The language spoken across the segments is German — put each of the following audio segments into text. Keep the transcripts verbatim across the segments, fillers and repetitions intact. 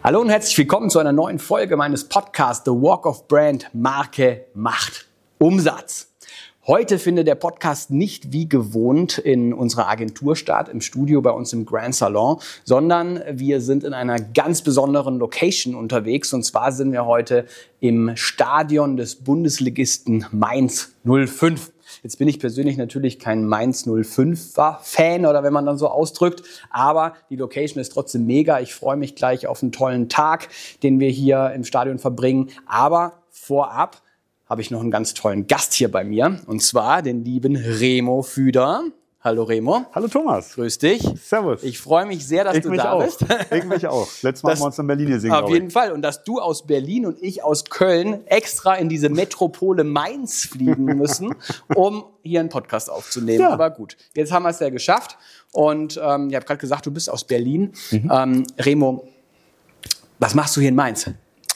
Hallo und herzlich willkommen zu einer neuen Folge meines Podcasts The Walk of Brand. Marke macht Umsatz. Heute findet der Podcast nicht wie gewohnt in unserer Agentur statt, im Studio bei uns im Grand Salon, sondern wir sind in einer ganz besonderen Location unterwegs. Und zwar sind wir heute im Stadion des Bundesligisten Mainz null fünf. Jetzt bin ich persönlich natürlich kein Mainz null fünfer-Fan oder wenn man dann so ausdrückt, aber die Location ist trotzdem mega. Ich freue mich gleich auf einen tollen Tag, den wir hier im Stadion verbringen. Aber vorab habe ich noch einen ganz tollen Gast hier bei mir, und zwar den lieben Remo Füder. Hallo Remo. Hallo Thomas. Grüß dich. Servus. Ich freue mich sehr, dass ich du mich da auch. bist. Ich mich auch. Letztes Mal das, haben wir uns in Berlin gesehen. Auf jeden Fall. Und dass du aus Berlin und ich aus Köln extra in diese Metropole Mainz fliegen müssen, um hier einen Podcast aufzunehmen. Ja. Aber gut, jetzt haben wir es ja geschafft. Und ähm, ich habe gerade gesagt, du bist aus Berlin. Mhm. Ähm, Remo, was machst du hier in Mainz?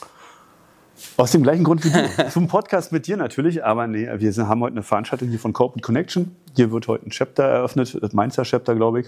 Aus dem gleichen Grund wie du. Zum Podcast mit dir natürlich, aber nee, wir sind, haben heute eine Veranstaltung hier von Corporate Connection. Hier wird heute ein Chapter eröffnet, das Mainzer Chapter, glaube ich.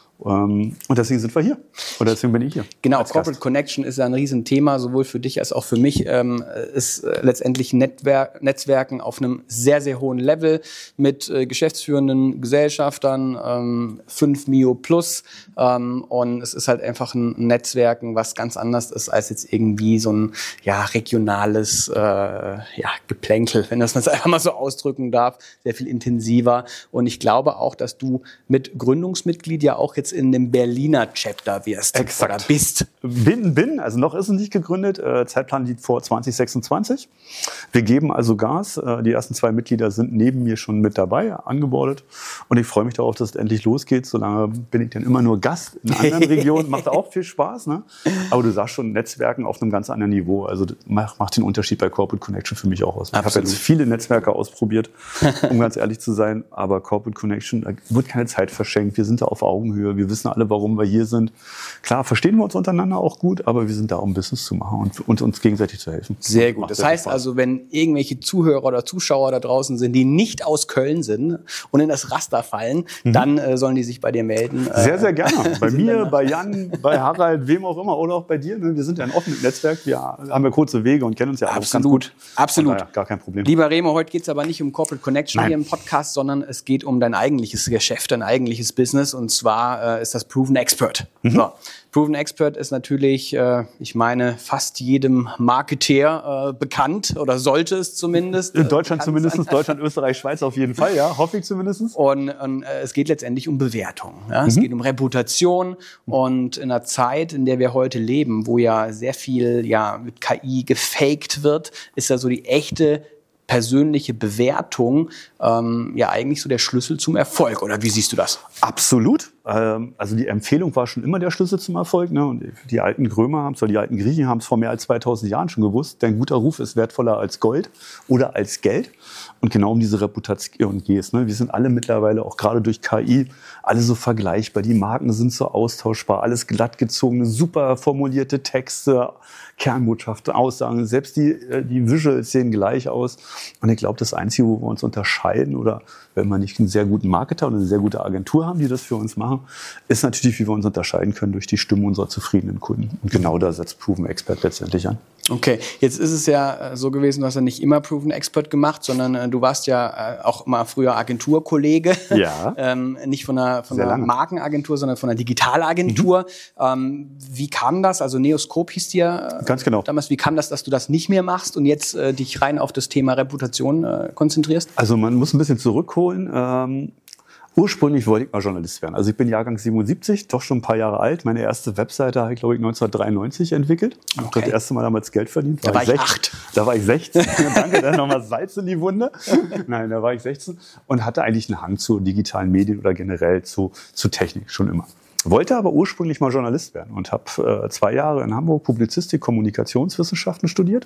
Und deswegen sind wir hier. Oder deswegen bin ich hier. Genau, Corporate Gast. Connection ist ja ein Riesenthema, sowohl für dich als auch für mich. Ähm, ist äh, letztendlich Netwer- Netzwerken auf einem sehr, sehr hohen Level mit äh, geschäftsführenden Gesellschaftern, ähm, fünf Mio plus. Ähm, und es ist halt einfach ein Netzwerken, was ganz anders ist als jetzt irgendwie so ein ja, regionales äh, ja, Geplänkel, wenn das man es einfach mal so ausdrücken darf. Sehr viel intensiver. Und ich glaube auch, dass du mit Gründungsmitglied ja auch jetzt in dem Berliner Chapter wirst. Exakt. Oder bist. Bin, bin, also noch ist es nicht gegründet. Äh, Zeitplan liegt vor zwanzig sechsundzwanzig. Wir geben also Gas. Äh, die ersten zwei Mitglieder sind neben mir schon mit dabei, angebordet. Und ich freue mich darauf, dass es endlich losgeht. Solange bin ich dann immer nur Gast in anderen Regionen. Macht auch viel Spaß, ne? Aber du sagst schon, Netzwerken auf einem ganz anderen Niveau. Also das macht, macht den Unterschied bei Corporate Connection für mich auch aus. Ich habe jetzt viele Netzwerke ausprobiert, um ganz ehrlich zu sein. Aber Corporate Connection, da wird keine Zeit verschenkt. Wir sind da auf Augenhöhe. Wir wissen alle, warum wir hier sind. Klar, verstehen wir uns untereinander auch gut, aber wir sind da, um Business zu machen und, und uns gegenseitig zu helfen. Sehr gut. Das heißt also, wenn irgendwelche Zuhörer oder Zuschauer da draußen sind, die nicht aus Köln sind und in das Raster fallen, mhm. dann äh, sollen die sich bei dir melden. Sehr, sehr gerne. Bei mir, bei Jan, bei Harald, wem auch immer oder auch bei dir. Wir sind ja ein offenes Netzwerk. Wir haben ja kurze Wege und kennen uns ja auch ganz gut. Absolut. Daher, gar kein Problem. Lieber Remo, heute geht es aber nicht um Corporate Connection Nein. hier im Podcast, sondern es geht um dein eigentliches Geschäft, dein eigentliches Business, und zwar äh, ist das Proven Expert. Mhm. So. Proven Expert ist natürlich, äh, ich meine, fast jedem Marketeer äh, bekannt, oder sollte es zumindest. In Deutschland äh, zumindest, sein. Deutschland, Österreich, Schweiz auf jeden Fall, ja, hoffe ich zumindest. Und, und äh, es geht letztendlich um Bewertung. Ja? Mhm. Es geht um Reputation, und in einer Zeit, in der wir heute leben, wo ja sehr viel ja mit K I gefaked wird, ist ja so die echte persönliche Bewertung ähm, ja eigentlich so der Schlüssel zum Erfolg, oder wie siehst du das? Absolut. Ähm, also die Empfehlung war schon immer der Schlüssel zum Erfolg. Ne? Und die alten Römer haben es, oder die alten Griechen haben es vor mehr als zweitausend Jahren schon gewusst. Dein guter Ruf ist wertvoller als Gold oder als Geld. Und genau um diese Reputation geht es. Ne? Wir sind alle mittlerweile, auch gerade durch K I, alle so vergleichbar. Die Marken sind so austauschbar, alles glatt gezogene, super formulierte Texte, Kernbotschaften, Aussagen. Selbst die, die Visuals sehen gleich aus. Und ich glaube, das Einzige, wo wir uns unterscheiden, oder wenn wir nicht einen sehr guten Marketer oder eine sehr gute Agentur haben, die das für uns machen, ist natürlich, wie wir uns unterscheiden können durch die Stimme unserer zufriedenen Kunden. Und genau da setzt Proven Expert letztendlich an. Okay, jetzt ist es ja so gewesen, du hast ja nicht immer Proven Expert gemacht, sondern äh, du warst ja äh, auch mal früher Agenturkollege. Ja. ähm, nicht von einer, von Sehr einer lange. Markenagentur, sondern von einer Digitalagentur. Mhm. Ähm, wie kam das? Also Neoscope hieß dir äh, Ganz genau. damals. Wie kam das, dass du das nicht mehr machst und jetzt äh, dich rein auf das Thema Reputation äh, konzentrierst? Also man muss ein bisschen zurückholen. Ähm Ursprünglich wollte ich mal Journalist werden. Also ich bin Jahrgang siebenundsiebzig, doch schon ein paar Jahre alt. Meine erste Webseite habe ich, glaube ich, neunzehnhundertdreiundneunzig entwickelt. Ich habe das erste Mal damals Geld verdient. Da war ich sechzehn. acht. Da war ich sechzehn. Danke, dann nochmal Salz in die Wunde. Nein, da war ich sechzehn und hatte eigentlich einen Hang zu digitalen Medien oder generell zu, zu Technik schon immer. Wollte aber ursprünglich mal Journalist werden und habe äh, zwei Jahre in Hamburg Publizistik, Kommunikationswissenschaften studiert.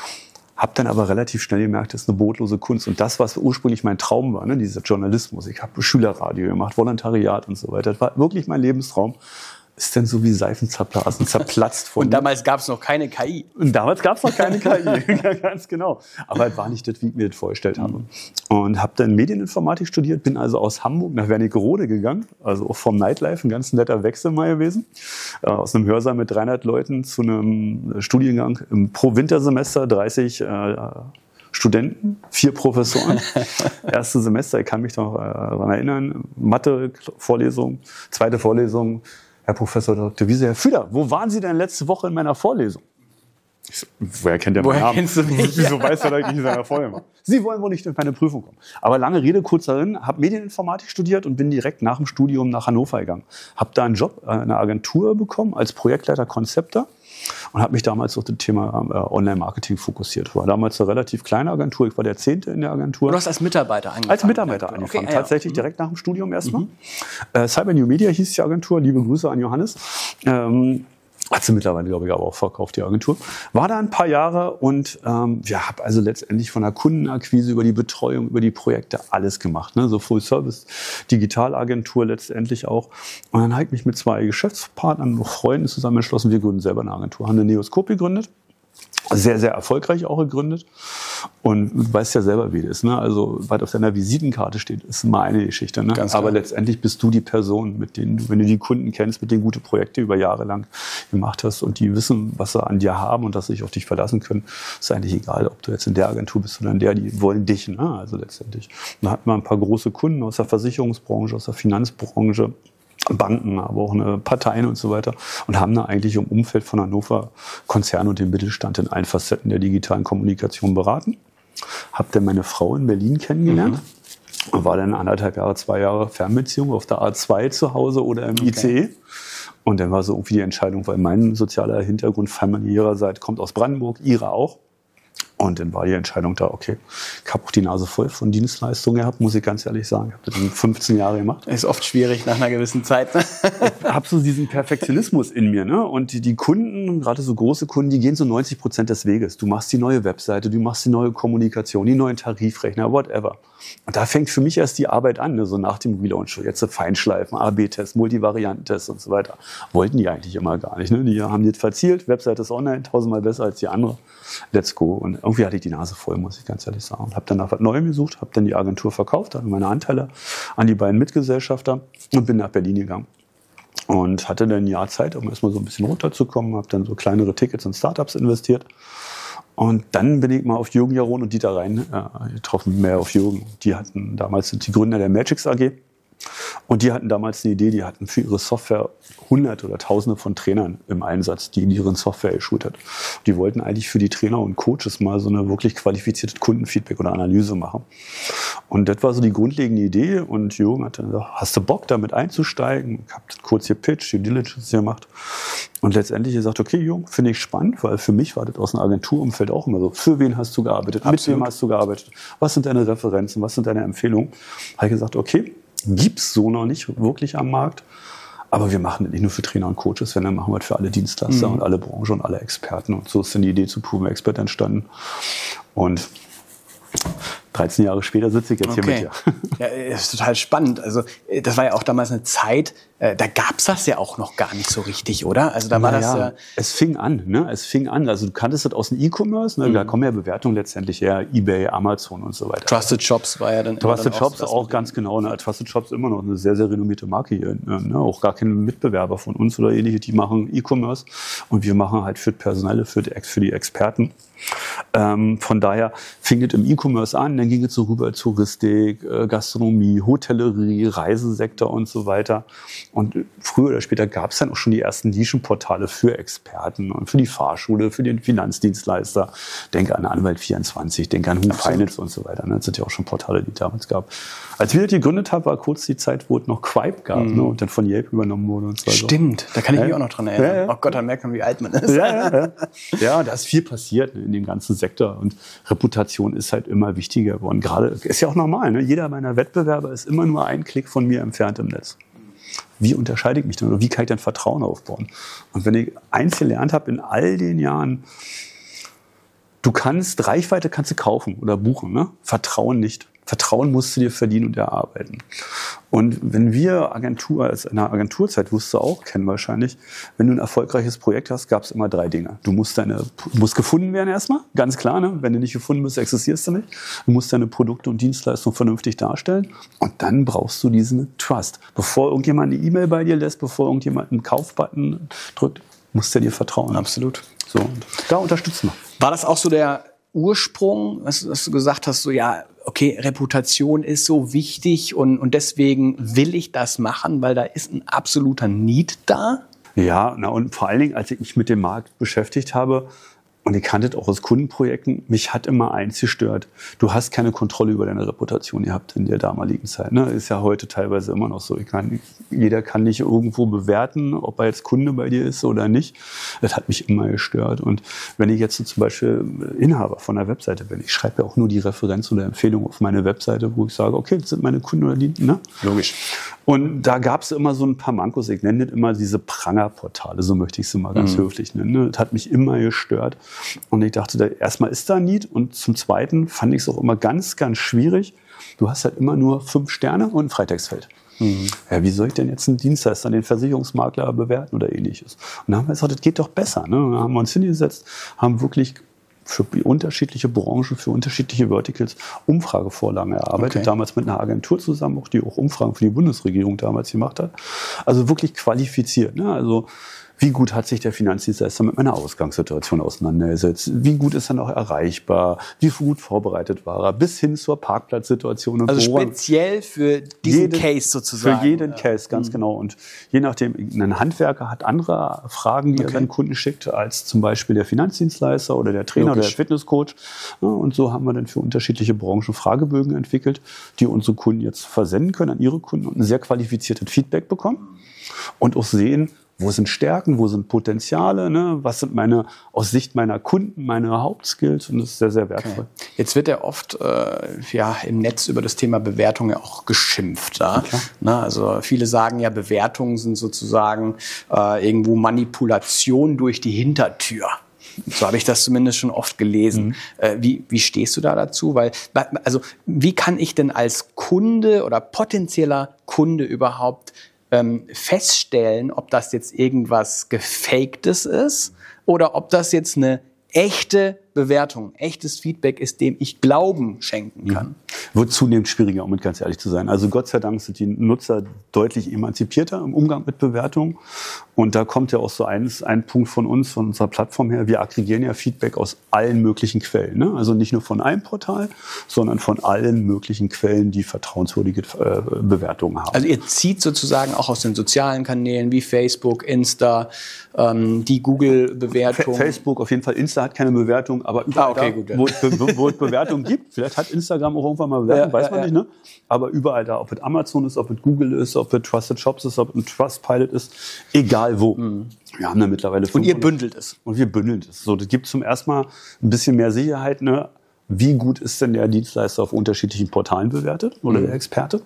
Hab dann aber relativ schnell gemerkt, das ist eine brotlose Kunst. Und das, was ursprünglich mein Traum war, ne, dieser Journalismus. Ich habe Schülerradio gemacht, Volontariat und so weiter. Das war wirklich mein Lebenstraum. ist denn so wie Seifen zerblasen, zerplatzt von Und damals gab es noch keine K I. Und damals gab es noch keine K I, ja, ganz genau. Aber es war nicht das, wie ich mir das vorgestellt habe. Mhm. Und habe dann Medieninformatik studiert, bin also aus Hamburg nach Wernigerode gegangen, also auch vom Nightlife, ein ganz netter Wechsel mal gewesen. Äh, aus einem Hörsaal mit dreihundert Leuten zu einem Studiengang im pro Wintersemester, dreißig äh, Studenten, vier Professoren. Erste Semester, ich kann mich noch äh, daran erinnern, Mathe-Vorlesung, zweite Vorlesung, Herr Professor Doktor Wiese, Herr Füder, wo waren Sie denn letzte Woche in meiner Vorlesung? Ich so, woher kennt der meinen Woher Namen? kennst du mich? Wieso weiß er, dass ich nicht in seiner Vorlesung war? Sie wollen wohl nicht in meine Prüfung kommen. Aber lange Rede, kurzer Sinn, habe Medieninformatik studiert und bin direkt nach dem Studium nach Hannover gegangen. Habe da einen Job in einer Agentur bekommen als Projektleiter Konzepter. Und habe mich damals auf das Thema äh, Online-Marketing fokussiert. War damals eine relativ kleine Agentur. Ich war der Zehnte in der Agentur. Du hast als Mitarbeiter angefangen? Als Mitarbeiter angefangen. Okay, Tatsächlich ja. direkt nach dem Studium erstmal. Mhm. Äh, Cyber New Media hieß die Agentur. Liebe Grüße an Johannes. Ähm, Hat sie mittlerweile, glaube ich, aber auch verkauft, die Agentur. War da ein paar Jahre und ähm, ja, habe also letztendlich von der Kundenakquise über die Betreuung, über die Projekte alles gemacht. Ne? So Full-Service, Digitalagentur letztendlich auch. Und dann habe ich mich mit zwei Geschäftspartnern und Freunden zusammengeschlossen. Wir gründen selber eine Agentur, haben eine Neoscope gegründet. Sehr, sehr erfolgreich auch gegründet. Und du weißt ja selber, wie das ist. Ne? Also, was auf deiner Visitenkarte steht, ist meine Geschichte. Ne? Aber letztendlich bist du die Person, mit denen du, wenn du die Kunden kennst, mit denen gute Projekte über Jahre lang gemacht hast und die wissen, was sie an dir haben und dass sie sich auf dich verlassen können, ist eigentlich egal, ob du jetzt in der Agentur bist oder in der, die wollen dich. Ne? Also letztendlich. Da hatten wir ein paar große Kunden aus der Versicherungsbranche, aus der Finanzbranche, Banken, aber auch eine Parteien und so weiter und haben da eigentlich im Umfeld von Hannover Konzerne und den Mittelstand in allen Facetten der digitalen Kommunikation beraten. Hab dann meine Frau in Berlin kennengelernt. Mhm. War dann anderthalb Jahre, zwei Jahre Fernbeziehung auf der A zwei zu Hause oder im okay. I C E. Und dann war so irgendwie die Entscheidung, weil mein sozialer Hintergrund familiärerseits kommt aus Brandenburg, ihre auch. Und dann war die Entscheidung da, okay, ich habe auch die Nase voll von Dienstleistungen gehabt, muss ich ganz ehrlich sagen. Ich habe das in fünfzehn Jahre gemacht. Ist oft schwierig nach einer gewissen Zeit. Ne? Ich habe so diesen Perfektionismus in mir. Ne? Und die, die Kunden, gerade so große Kunden, die gehen so neunzig Prozent des Weges. Du machst die neue Webseite, du machst die neue Kommunikation, die neuen Tarifrechner, whatever. Und da fängt für mich erst die Arbeit an, ne? So nach dem Relaunch. Jetzt so Feinschleifen, A B Test, Multivarianten-Test und so weiter. Wollten die eigentlich immer gar nicht. Ne? Die haben jetzt verzielt, Webseite ist online, tausendmal besser als die andere. Let's go. Und irgendwie hatte ich die Nase voll, muss ich ganz ehrlich sagen. Habe dann nach was Neuem gesucht, habe dann die Agentur verkauft, habe meine Anteile an die beiden Mitgesellschafter und bin nach Berlin gegangen. Und hatte dann ein Jahr Zeit, um erstmal so ein bisschen runterzukommen, habe dann so kleinere Tickets in Startups investiert. Und dann bin ich mal auf Jürgen Jaron und Dieter Rhein äh, getroffen, mehr auf Jürgen. Die hatten damals sind die Gründer der Magix A G. Und die hatten damals eine Idee, die hatten für ihre Software Hunderte oder Tausende von Trainern im Einsatz, die in ihren Software geschult hat. Die wollten eigentlich für die Trainer und Coaches mal so eine wirklich qualifizierte Kundenfeedback oder Analyse machen. Und das war so die grundlegende Idee. Und Jürgen hat dann gesagt, hast du Bock, damit einzusteigen? Ich habe kurz hier Pitch, Due Diligence gemacht. Und letztendlich gesagt, okay, Jürgen, finde ich spannend, weil für mich war das aus dem Agenturumfeld auch immer so. Für wen hast du gearbeitet? Absolut. Mit wem hast du gearbeitet? Was sind deine Referenzen? Was sind deine Empfehlungen? Habe ich gesagt, okay, gibt's so noch nicht wirklich am Markt. Aber wir machen das nicht nur für Trainer und Coaches, wenn dann machen wir das für alle Dienstleister mhm. und alle Branchen und alle Experten. Und so ist dann die Idee zu Proven Expert entstanden. Und dreizehn Jahre später sitze ich jetzt okay. hier mit dir. Ja, das ist total spannend. Also das war ja auch damals eine Zeit, äh, da gab's das ja auch noch gar nicht so richtig, oder? Also da war naja, das ja. Es fing an, ne? Es fing an. Also du kanntest das aus dem E-Commerce, ne? Mhm. Da kommen ja Bewertungen letztendlich her, eBay, Amazon und so weiter. Trusted Shops war ja dann. Trusted dann Shops auch, auch ganz genau. Ne? Trusted Shops immer noch eine sehr, sehr renommierte Marke hier. Ne? Auch gar keine Mitbewerber von uns oder ähnliche, die machen E-Commerce und wir machen halt für Personelle, für die, für die Experten. Ähm, von daher fing es im E-Commerce an, dann ging es so rüber Touristik, äh, Gastronomie, Hotellerie, Reisesektor und so weiter. Und früher oder später gab es dann auch schon die ersten Nischenportale für Experten und für die Fahrschule, für den Finanzdienstleister. Denke an Anwalt vierundzwanzig, denke an Who Finance und so weiter. Das sind ja auch schon Portale, die es damals gab. Als wir das gegründet haben, war kurz die Zeit, wo es noch Quipe gab, mhm. ne, und dann von Yelp übernommen wurde und so weiter. Stimmt, da kann ich mich ja. auch noch dran erinnern. Ja, ja. Oh Gott, dann merkt man, wie alt man ist. Ja, ja, ja. Ja, da ist viel passiert, ne, in dem ganzen Sektor und Reputation ist halt immer wichtiger geworden. Gerade ist ja auch normal, ne? Jeder meiner Wettbewerber ist immer nur ein Klick von mir entfernt im Netz. Wie unterscheide ich mich denn oder wie kann ich denn Vertrauen aufbauen? Und wenn ich eins gelernt habe in all den Jahren, du kannst Reichweite kannst du kaufen oder buchen, ne? Vertrauen nicht. Vertrauen musst du dir verdienen und erarbeiten. Und wenn wir Agentur, als in der Agenturzeit, wirst du auch kennen wahrscheinlich, wenn du ein erfolgreiches Projekt hast, gab es immer drei Dinge. Du musst deine, du musst gefunden werden erstmal, ganz klar, ne? Wenn du nicht gefunden bist, existierst du nicht. Du musst deine Produkte und Dienstleistungen vernünftig darstellen und dann brauchst du diesen Trust. Bevor irgendjemand eine E-Mail bei dir lässt, bevor irgendjemand einen Kaufbutton drückt, musst du dir vertrauen. Absolut. So, und da unterstützen wir. War das auch so der Ursprung, was, was du gesagt hast, so ja, okay, Reputation ist so wichtig und, und deswegen will ich das machen, weil da ist ein absoluter Need da? Ja, na und vor allen Dingen, als ich mich mit dem Markt beschäftigt habe, und ich kannte das auch aus Kundenprojekten, mich hat immer eins gestört. Du hast keine Kontrolle über deine Reputation gehabt in der damaligen Zeit. Ne? Ist ja heute teilweise immer noch so. Ich kann, jeder kann nicht irgendwo bewerten, ob er jetzt Kunde bei dir ist oder nicht. Das hat mich immer gestört. Und wenn ich jetzt so zum Beispiel Inhaber von einer Webseite bin, ich schreibe ja auch nur die Referenz oder Empfehlung auf meine Webseite, wo ich sage, okay, das sind meine Kunden oder die, ne? Logisch. Und da gab es immer so ein paar Mankos. Ich nenne das immer diese Prangerportale, so möchte ich es mal ganz mhm. höflich nennen. Ne? Das hat mich immer gestört. Und ich dachte, da, erstmal ist da ein Need. Und zum Zweiten fand ich es auch immer ganz, ganz schwierig. Du hast halt immer nur fünf Sterne und ein Freitextfeld. Mhm. Ja, wie soll ich denn jetzt einen Dienstleister, den Versicherungsmakler bewerten oder ähnliches? Und dann haben wir gesagt, das geht doch besser. Ne? Dann haben wir uns hingesetzt, haben wirklich für unterschiedliche Branchen, für unterschiedliche Verticals Umfragevorlagen erarbeitet. Okay. Damals mit einer Agentur zusammen, auch die auch Umfragen für die Bundesregierung damals gemacht hat. Also wirklich qualifiziert. Ne? Also wie gut hat sich der Finanzdienstleister mit meiner Ausgangssituation auseinandergesetzt? Wie gut ist er noch erreichbar? Wie gut vorbereitet war er? Bis hin zur Parkplatzsituation. Und also speziell für diesen jeden, Case sozusagen. Für jeden ja. Case, ganz mhm. genau. Und je nachdem, ein Handwerker hat andere Fragen, die okay. er seinen Kunden schickt, als zum Beispiel der Finanzdienstleister oder der Trainer Logisch. Oder der Fitnesscoach. Und so haben wir dann für unterschiedliche Branchen Fragebögen entwickelt, die unsere Kunden jetzt versenden können an ihre Kunden und ein sehr qualifiziertes Feedback bekommen und auch sehen, wo sind Stärken, wo sind Potenziale, ne? Was sind meine, aus Sicht meiner Kunden, meine Hauptskills, und das ist sehr, sehr wertvoll. Okay. Jetzt wird ja oft äh, ja, im Netz über das Thema Bewertung ja auch geschimpft. Ja? Na, also viele sagen ja, Bewertungen sind sozusagen äh, irgendwo Manipulation durch die Hintertür. So habe ich das zumindest schon oft gelesen. Mhm. Äh, wie, wie stehst du da dazu? Weil, also, wie kann ich denn als Kunde oder potenzieller Kunde überhaupt feststellen, ob das jetzt irgendwas Gefaktes ist oder ob das jetzt eine echte Bewertung, echtes Feedback ist, dem ich Glauben schenken kann. Mhm. Wird zunehmend schwieriger, um mit ganz ehrlich zu sein. Also Gott sei Dank sind die Nutzer deutlich emanzipierter im Umgang mit Bewertungen. Und da kommt ja auch so eins, ein Punkt von uns, von unserer Plattform her. Wir aggregieren ja Feedback aus allen möglichen Quellen. Ne? Also nicht nur von einem Portal, sondern von allen möglichen Quellen, die vertrauenswürdige äh, Bewertungen haben. Also ihr zieht sozusagen auch aus den sozialen Kanälen wie Facebook, Insta, ähm, die Google-Bewertung. Facebook, auf jeden Fall. Insta hat keine Bewertung. Aber überall, ah, okay, da, gut, ja. wo, es, wo es Bewertungen gibt, vielleicht hat Instagram auch irgendwann mal Bewertungen, ja, weiß man ja, nicht, ne? Aber überall da, ob es Amazon ist, ob es Google ist, ob es Trusted Shops ist, ob es ein Trustpilot ist, egal wo. Mhm. Wir haben da mittlerweile Und ihr bündelt es. Und wir bündeln es. So, das gibt zum ersten Mal ein bisschen mehr Sicherheit, ne? Wie gut ist denn der Dienstleister auf unterschiedlichen Portalen bewertet oder mhm. der Experte?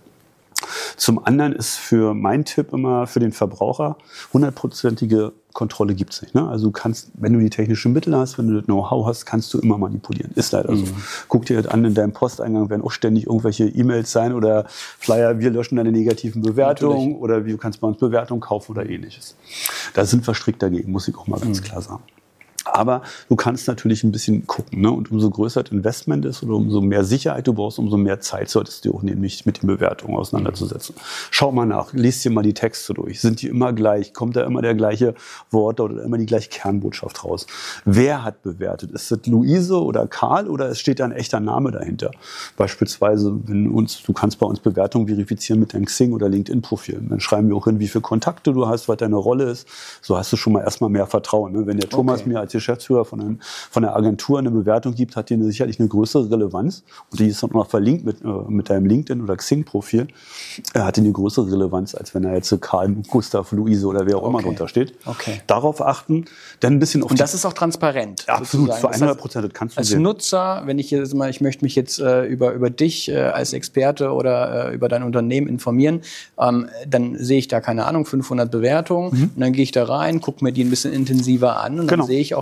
Zum anderen ist für mein Tipp immer für den Verbraucher, hundertprozentige Kontrolle gibt's nicht. Ne? Also du kannst, wenn du die technischen Mittel hast, wenn du das Know-how hast, kannst du immer manipulieren. Ist leider so. Mhm. Guck dir das an, in deinem Posteingang werden auch ständig irgendwelche E-Mails sein oder Flyer, wir löschen deine negativen Bewertungen. Natürlich. Oder wie du kannst bei uns Bewertungen kaufen oder ähnliches. Da sind wir strikt dagegen, muss ich auch mal ganz mhm. klar sagen. Aber du kannst natürlich ein bisschen gucken, ne? Und umso größer das Investment ist oder umso mehr Sicherheit du brauchst, umso mehr Zeit solltest du auch nehmen, dich mit den Bewertungen auseinanderzusetzen. Mhm. Schau mal nach, lies dir mal die Texte durch. Sind die immer gleich? Kommt da immer der gleiche Wort oder immer die gleiche Kernbotschaft raus? Wer hat bewertet? Ist das Luise oder Karl oder es steht da ein echter Name dahinter? Beispielsweise, wenn uns, du kannst bei uns Bewertungen verifizieren mit deinem Xing- oder LinkedIn-Profil. Dann schreiben wir auch hin, wie viele Kontakte du hast, was deine Rolle ist. So hast du schon mal erstmal mehr Vertrauen. Ne? Wenn der Thomas okay. mir als Geschäftsführer von, einem, von der Agentur eine Bewertung gibt, hat die eine, sicherlich eine größere Relevanz. Und die ist dann noch verlinkt mit, äh, mit deinem LinkedIn- oder Xing-Profil. Er hat die eine größere Relevanz, als wenn er jetzt Karl, Gustav, Luise oder wer auch okay. immer drunter steht. Okay. Darauf achten, dann ein bisschen auf Und das ist auch transparent. Ja, absolut, für hundert Prozent, das kannst du als sehen. Nutzer, wenn ich jetzt mal, ich möchte mich jetzt äh, über, über dich äh, als Experte oder äh, über dein Unternehmen informieren, ähm, dann sehe ich da, keine Ahnung, fünfhundert Bewertungen. Mhm. Und dann gehe ich da rein, gucke mir die ein bisschen intensiver an und dann genau. sehe ich auch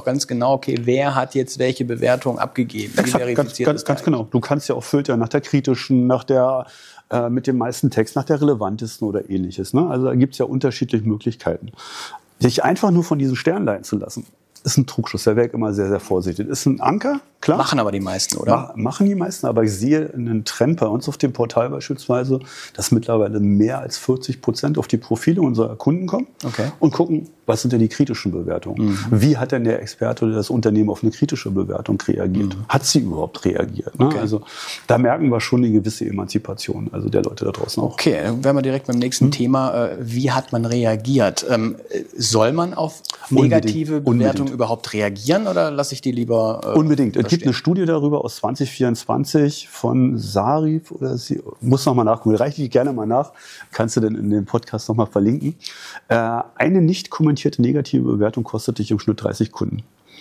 ganz genau, okay, wer hat jetzt welche Bewertung abgegeben? Wie Exakt, ganz, ganz, ganz genau. Du kannst ja auch filtern nach der kritischen, nach der äh, mit dem meisten Text, nach der relevantesten oder ähnliches. Ne? Also da gibt es ja unterschiedliche Möglichkeiten. Sich einfach nur von diesen Sternen leiten zu lassen, ist ein Trugschluss. Da wäre ich immer sehr, sehr vorsichtig. Ist ein Anker, klar. Machen aber die meisten, oder? Ma- machen die meisten, aber ich sehe einen Trend bei uns auf dem Portal beispielsweise, dass mittlerweile mehr als vierzig Prozent auf die Profile unserer Kunden kommen Okay. und gucken, was sind denn die kritischen Bewertungen? Mhm. Wie hat denn der Experte oder das Unternehmen auf eine kritische Bewertung reagiert? Mhm. Hat sie überhaupt reagiert? Ne? Okay. Also da merken wir schon eine gewisse Emanzipation, also der Leute da draußen auch. Okay, dann wären wir direkt beim nächsten Mhm. Thema. Äh, Wie hat man reagiert? Ähm, Soll man auf negative Unbedingt. Bewertungen Unbedingt. überhaupt reagieren oder lasse ich die lieber äh, Unbedingt. Es gibt verstehen? eine Studie darüber aus zwanzig vierundzwanzig von Sarif oder sie, muss noch mal nachgucken, reiche ich gerne mal nach, kannst du denn in dem Podcast noch mal verlinken. Äh, eine nicht kommentierte negative Bewertung kostet dich im Schnitt dreißig Kunden.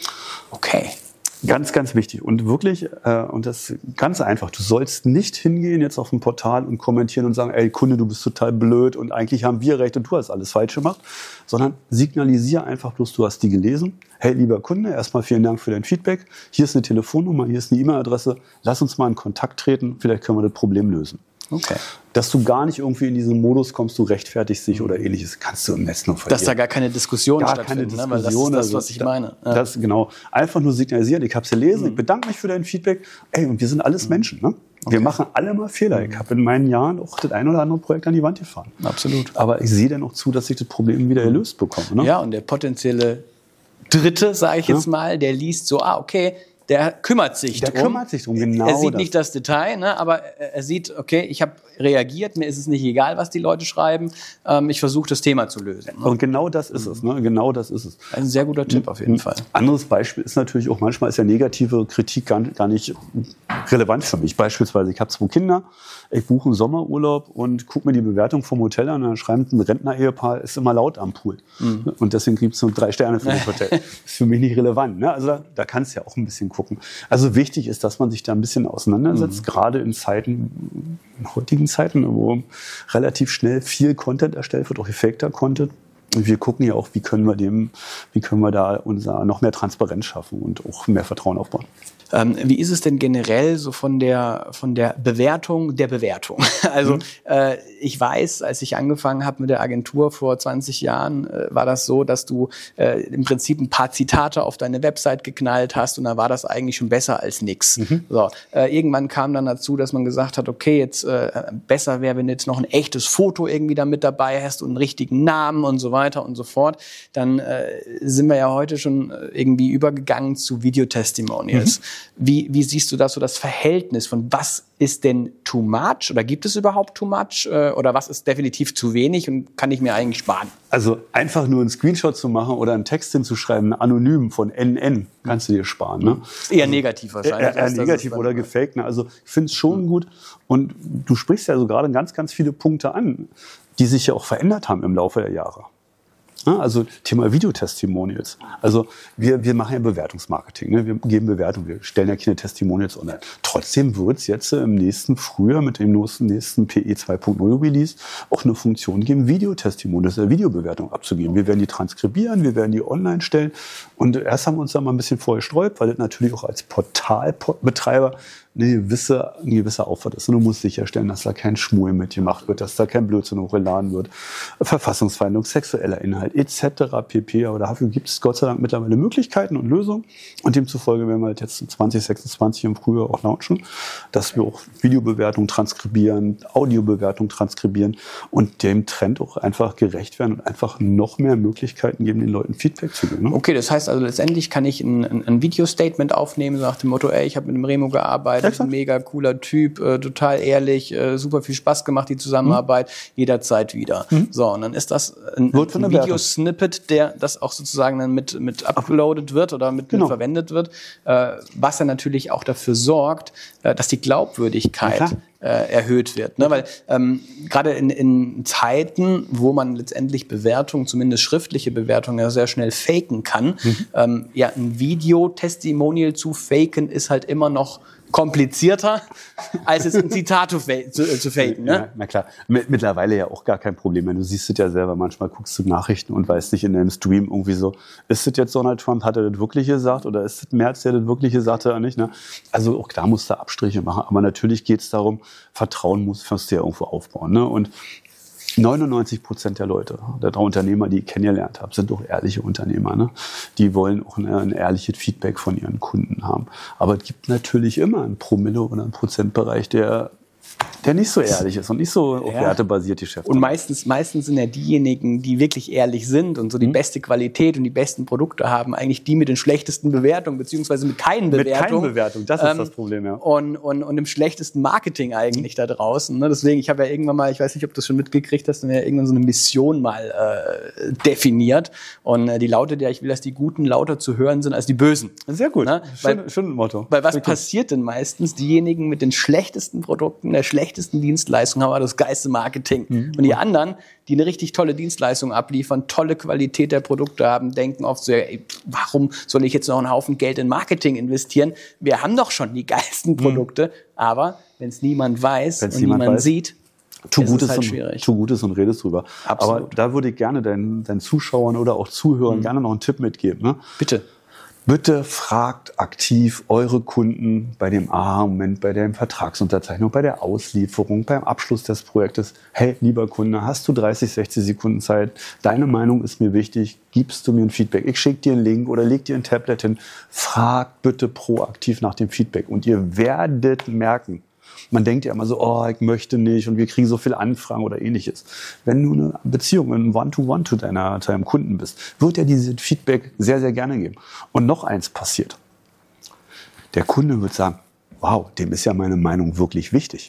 Okay. Ganz, ganz wichtig und wirklich, äh, und das ist ganz einfach, du sollst nicht hingehen jetzt auf ein Portal und kommentieren und sagen, ey Kunde, du bist total blöd und eigentlich haben wir recht und du hast alles falsch gemacht, sondern signalisiere einfach bloß, du hast die gelesen. Hey, lieber Kunde, erstmal vielen Dank für dein Feedback. Hier ist eine Telefonnummer, hier ist eine E-Mail-Adresse. Lass uns mal in Kontakt treten, vielleicht können wir das Problem lösen. Okay. Dass du gar nicht irgendwie in diesen Modus kommst, du rechtfertigst dich oder ähnliches, kannst du im Netz noch verlieren. Dass da gar keine Diskussion Gar stattfindet, keine ne? Weil das ist Diskussion, das, also was ich da- meine. Ja. Das, genau. Einfach nur signalisieren, ich habe es gelesen, ich bedanke mich für dein Feedback. Ey, und wir sind alles Menschen. Ne? Wir machen alle mal Fehler. Ich habe in meinen Jahren auch das ein oder andere Projekt an die Wand gefahren. Absolut. Aber ich sehe dann auch zu, dass ich das Problem wieder gelöst bekomme. Ne? Ja, und der potenzielle Dritte, sage ich jetzt Ja. mal, der liest so, ah, okay, der kümmert sich Der drum. kümmert sich drum, genau Er sieht das. nicht das Detail, ne, aber er sieht, okay, ich habe reagiert, mir ist es nicht egal, was die Leute schreiben, ähm, ich versuche das Thema zu lösen. Ne? Und genau das ist es. Ne? Genau das ist es. Ein sehr guter Tipp auf jeden Fall. Anderes Beispiel ist natürlich auch, manchmal ist ja negative Kritik gar, gar nicht relevant für mich. Beispielsweise, ich habe zwei Kinder, ich buche einen Sommerurlaub und gucke mir die Bewertung vom Hotel an und dann schreibt ein Rentner-Ehepaar, ist immer laut am Pool. Mhm. Und deswegen gibt es nur drei Sterne für das Hotel. Ist für mich nicht relevant. Ne? Also da, da kannst du ja auch ein bisschen gucken. Also wichtig ist, dass man sich da ein bisschen auseinandersetzt, mhm. gerade in Zeiten, in heutigen Zeiten, wo relativ schnell viel Content erstellt wird, auch gefakter Content. Und wir gucken ja auch, wie können wir dem, wie können wir da unser noch mehr Transparenz schaffen und auch mehr Vertrauen aufbauen. Ähm, wie ist es denn generell so von der von der Bewertung der Bewertung? Also mhm. äh, ich weiß, als ich angefangen habe mit der Agentur vor zwanzig Jahren, äh, war das so, dass du äh, im Prinzip ein paar Zitate auf deine Website geknallt hast und dann war das eigentlich schon besser als nix. Mhm. So, äh, irgendwann kam dann dazu, dass man gesagt hat, okay, jetzt äh, besser wäre, wenn du jetzt noch ein echtes Foto irgendwie da mit dabei hast und einen richtigen Namen und so weiter und so fort. Dann äh, sind wir ja heute schon irgendwie übergegangen zu Videotestimonials. Mhm. Wie, wie siehst du das so, das Verhältnis von was ist denn too much oder gibt es überhaupt too much äh, oder was ist definitiv zu wenig und kann ich mir eigentlich sparen? Also einfach nur einen Screenshot zu machen oder einen Text hinzuschreiben, anonym von N N, kannst du dir sparen. Ne? Eher negativ wahrscheinlich. Eher, eher negativ oder gefaked. Ne? Also ich finde es schon mhm. gut und du sprichst ja so gerade ganz, ganz viele Punkte an, die sich ja auch verändert haben im Laufe der Jahre. Also Thema Videotestimonials. Also wir, wir machen ja Bewertungsmarketing. Ne? Wir geben Bewertungen, wir stellen ja keine Testimonials online. Trotzdem wird es jetzt im nächsten Frühjahr mit dem nächsten P E zwei Punkt null Release auch eine Funktion geben, Videotestimonials, eine Videobewertung abzugeben. Wir werden die transkribieren, wir werden die online stellen. Und erst haben wir uns da mal ein bisschen vorher gesträubt, weil das natürlich auch als Portalbetreiber eine gewisse, ein gewisser Aufwand ist. Und du musst sicherstellen, dass da kein Schmuel mitgemacht wird, dass da kein Blödsinn hochgeladen wird, Verfassungsfeindung, sexueller Inhalt et cetera pp. Aber dafür gibt es Gott sei Dank mittlerweile Möglichkeiten und Lösungen. Und demzufolge werden wir halt jetzt zwanzig sechsundzwanzig im Frühjahr auch launchen, dass wir auch Videobewertungen transkribieren, Audiobewertungen transkribieren und dem Trend auch einfach gerecht werden und einfach noch mehr Möglichkeiten geben, den Leuten Feedback zu geben. Ne? Okay, das heißt also letztendlich kann ich ein, ein, ein Video-Statement aufnehmen, so nach dem Motto, ey, ich habe mit dem Remo gearbeitet, ein mega cooler Typ, äh, total ehrlich, äh, super viel Spaß gemacht, die Zusammenarbeit, mhm. jederzeit wieder. Mhm. So, und dann ist das ein, ein Videosnippet, der das auch sozusagen dann mit, mit uploadet wird oder mit, genau. mit verwendet wird, äh, was dann natürlich auch dafür sorgt, äh, dass die Glaubwürdigkeit ja, äh, erhöht wird. Ne? Weil ähm, gerade in, in Zeiten, wo man letztendlich Bewertungen, zumindest schriftliche Bewertungen, ja sehr schnell faken kann, mhm. ähm, ja, ein Video-Testimonial zu faken ist halt immer noch komplizierter, als es in Zitat zu, zu, zu faken. Ne? Ja, na klar. Mittlerweile ja auch gar kein Problem mehr. Du siehst es ja selber, manchmal guckst du Nachrichten und weißt nicht in deinem Stream irgendwie so, ist das jetzt Donald Trump, hat er das wirklich gesagt oder ist das Merz, der das wirklich gesagt hat oder nicht? Ne? Also auch da musst du Abstriche machen. Aber natürlich geht es darum, Vertrauen muss, musst du ja irgendwo aufbauen. Ne? Und neunundneunzig Prozent der Leute, der drei Unternehmer, die ich kennengelernt habe, sind doch ehrliche Unternehmer. Ne? Die wollen auch ein, ein ehrliches Feedback von ihren Kunden haben. Aber es gibt natürlich immer einen Promille oder einen Prozentbereich, der der nicht so ehrlich ist und nicht so auf ja. wertebasiert Geschäft. Und meistens, meistens sind ja diejenigen, die wirklich ehrlich sind und so die mhm. beste Qualität und die besten Produkte haben, eigentlich die mit den schlechtesten Bewertungen, beziehungsweise mit keinen Bewertungen. Mit keinen Bewertungen, das ist ähm, das Problem, ja. Und, und, und im schlechtesten Marketing eigentlich da draußen. Ne? Deswegen, ich habe ja irgendwann mal, ich weiß nicht, ob du das schon mitgekriegt hast, dann ja irgendwann so eine Mission mal äh, definiert. Und äh, die lautet ja, ich will, dass die Guten lauter zu hören sind als die Bösen. Sehr gut, ne? schön, weil, schön Motto. Weil was Sehr passiert denn meistens? Diejenigen mit den schlechtesten Produkten, der schlechtesten Dienstleistung haben aber das geilste Marketing. Mhm. Und die anderen, die eine richtig tolle Dienstleistung abliefern, tolle Qualität der Produkte haben, denken oft so, ey, warum soll ich jetzt noch einen Haufen Geld in Marketing investieren? Wir haben doch schon die geilsten Produkte. Mhm. Aber wenn es niemand weiß wenn's und niemand, niemand weiß, sieht, tu ist Gutes es halt und, schwierig. Tu Gutes und redest drüber. Absolut. Aber da würde ich gerne deinen, deinen Zuschauern oder auch Zuhörern mhm. gerne noch einen Tipp mitgeben. Ne? Bitte. Bitte fragt aktiv eure Kunden bei dem Aha-Moment, bei der Vertragsunterzeichnung, bei der Auslieferung, beim Abschluss des Projektes. Hey, lieber Kunde, hast du dreißig, sechzig Sekunden Zeit? Deine Meinung ist mir wichtig. Gibst du mir ein Feedback? Ich schicke dir einen Link oder leg dir ein Tablet hin. Fragt bitte proaktiv nach dem Feedback und ihr werdet merken, man denkt ja immer so, oh, ich möchte nicht und wir kriegen so viele Anfragen oder ähnliches. Wenn du eine Beziehung, ein One-to-One zu deiner, zu deinem Kunden bist, wird er dieses Feedback sehr, sehr gerne geben. Und noch eins passiert. Der Kunde wird sagen, wow, dem ist ja meine Meinung wirklich wichtig.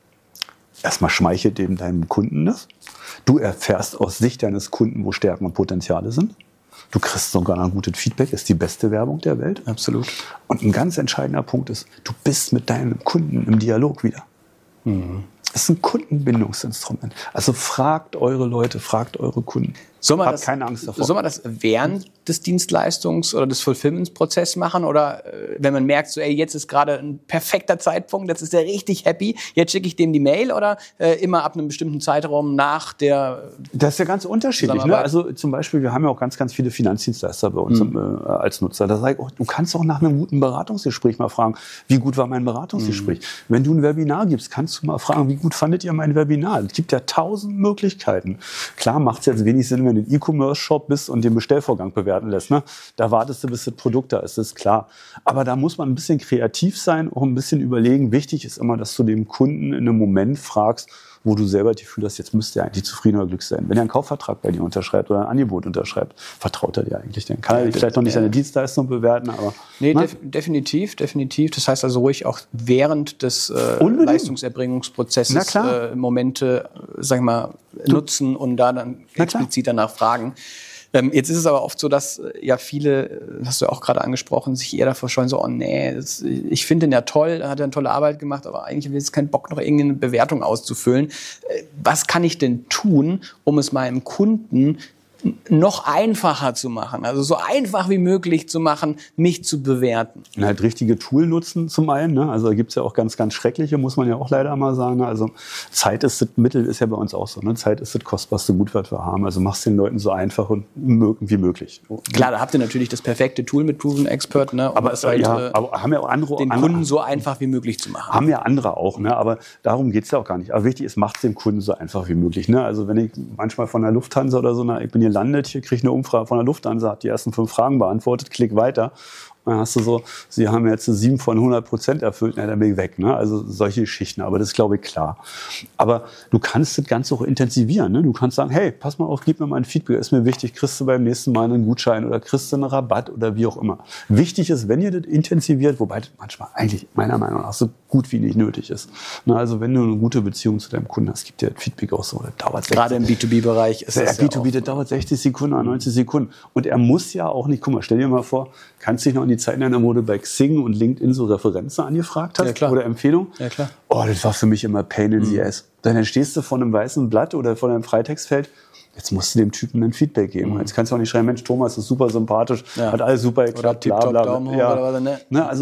Erstmal schmeichelt dem deinem Kunden das. Du erfährst aus Sicht deines Kunden, wo Stärken und Potenziale sind. Du kriegst sogar ein gutes Feedback, ist die beste Werbung der Welt. Absolut. Und ein ganz entscheidender Punkt ist, du bist mit deinem Kunden im Dialog wieder. Mhm. Das ist ein Kundenbindungsinstrument. Also fragt eure Leute, fragt eure Kunden. Soll man Habt das, keine Angst davor. Soll man das während des Dienstleistungs- oder des Fulfillment-Prozesses machen? Oder äh, wenn man merkt, so, ey, jetzt ist gerade ein perfekter Zeitpunkt, jetzt ist der richtig happy, jetzt schicke ich dem die Mail oder äh, immer ab einem bestimmten Zeitraum nach der... Das ist ja ganz unterschiedlich. Ne? Also zum Beispiel, wir haben ja auch ganz, ganz viele Finanzdienstleister bei uns mhm. im, äh, als Nutzer. Da sage ich auch, du kannst auch nach einem guten Beratungsgespräch mal fragen, wie gut war mein Beratungsgespräch? Mhm. Wenn du ein Webinar gibst, kannst du mal fragen, wie gut fandet ihr mein Webinar? Es gibt ja tausend Möglichkeiten. Klar macht es jetzt wenig Sinn, wenn du ein E-Commerce-Shop bist und den Bestellvorgang bewerten lässt. Ne? Da wartest du, bis das Produkt da ist, das ist klar. Aber da muss man ein bisschen kreativ sein, auch ein bisschen überlegen. Wichtig ist immer, dass du dem Kunden in einem Moment fragst, wo du selber die Gefühl hast, jetzt müsste er eigentlich zufrieden oder glücklich sein. Wenn er einen Kaufvertrag bei dir unterschreibt oder ein Angebot unterschreibt, vertraut er dir eigentlich. Dann kann er vielleicht noch nicht seine Dienstleistung bewerten, aber... Nee, def- definitiv, definitiv. Das heißt also ruhig auch während des äh, Leistungserbringungsprozesses äh, Momente, sag ich mal, du, nutzen und da dann explizit danach fragen. Ähm, jetzt ist es aber oft so, dass äh, ja viele, hast du auch gerade angesprochen, sich eher davor scheuen, so, oh nee, das, ich finde den ja toll, er hat ja eine tolle Arbeit gemacht, aber eigentlich habe ich jetzt keinen Bock, noch irgendeine Bewertung auszufüllen. Äh, was kann ich denn tun, um es meinem Kunden noch einfacher zu machen, also so einfach wie möglich zu machen, mich zu bewerten? Und halt richtige Tool nutzen zum einen, ne? Also da gibt's ja auch ganz, ganz schreckliche, muss man ja auch leider mal sagen. Ne? Also Zeit ist das Mittel, ist ja bei uns auch so. Ne? Zeit ist das kostbarste Gut, was wir haben. Also mach's den Leuten so einfach und wie möglich. Klar, da habt ihr natürlich das perfekte Tool mit Proven Expert, ne? Um aber, das halt, ja, aber haben ja auch andere, den andere, Kunden so einfach wie möglich zu machen. Haben ja andere auch, ne? Aber darum geht's ja auch gar nicht. Aber wichtig ist, macht's dem Kunden so einfach wie möglich. Ne? Also wenn ich manchmal von der Lufthansa oder so, na, ich bin hier landet, hier kriege ich eine Umfrage von der Lufthansa, hat die ersten fünf Fragen beantwortet, klick weiter. Und dann hast du so, sie haben jetzt sieben von hundert Prozent erfüllt, na, dann bin ich weg. Ne? Also solche Geschichten, aber das ist, glaube ich, klar. Aber du kannst das Ganze auch intensivieren. Ne? Du kannst sagen, hey, pass mal auf, gib mir mal ein Feedback, ist mir wichtig, kriegst du beim nächsten Mal einen Gutschein oder kriegst du einen Rabatt oder wie auch immer. Wichtig ist, wenn ihr das intensiviert, wobei das manchmal eigentlich meiner Meinung nach so gut wie nicht nötig ist. Na, also wenn du eine gute Beziehung zu deinem Kunden hast, gibt dir das Feedback auch so, das dauert sechzig Gerade im B zwei B-Bereich ist das das ja B zwei B, ja das dauert sechzig Sekunden oder neunzig Sekunden. Und er muss ja auch nicht, guck mal, stell dir mal vor, kannst dich noch in die Zeit erinnern, wo du bei Xing und LinkedIn so Referenzen angefragt hast, ja, klar, oder Empfehlungen? Ja, klar. Oh, das war für mich immer Pain in the ass. Dann stehst du vor einem weißen Blatt oder vor einem Freitextfeld. Jetzt musst du dem Typen ein Feedback geben. Mhm. Jetzt kannst du auch nicht schreiben, Mensch, Thomas ist super sympathisch, ja, hat alles super geklappt, bla, bla, bla. Daumen hoch, ja. oder was, ne? Ne, also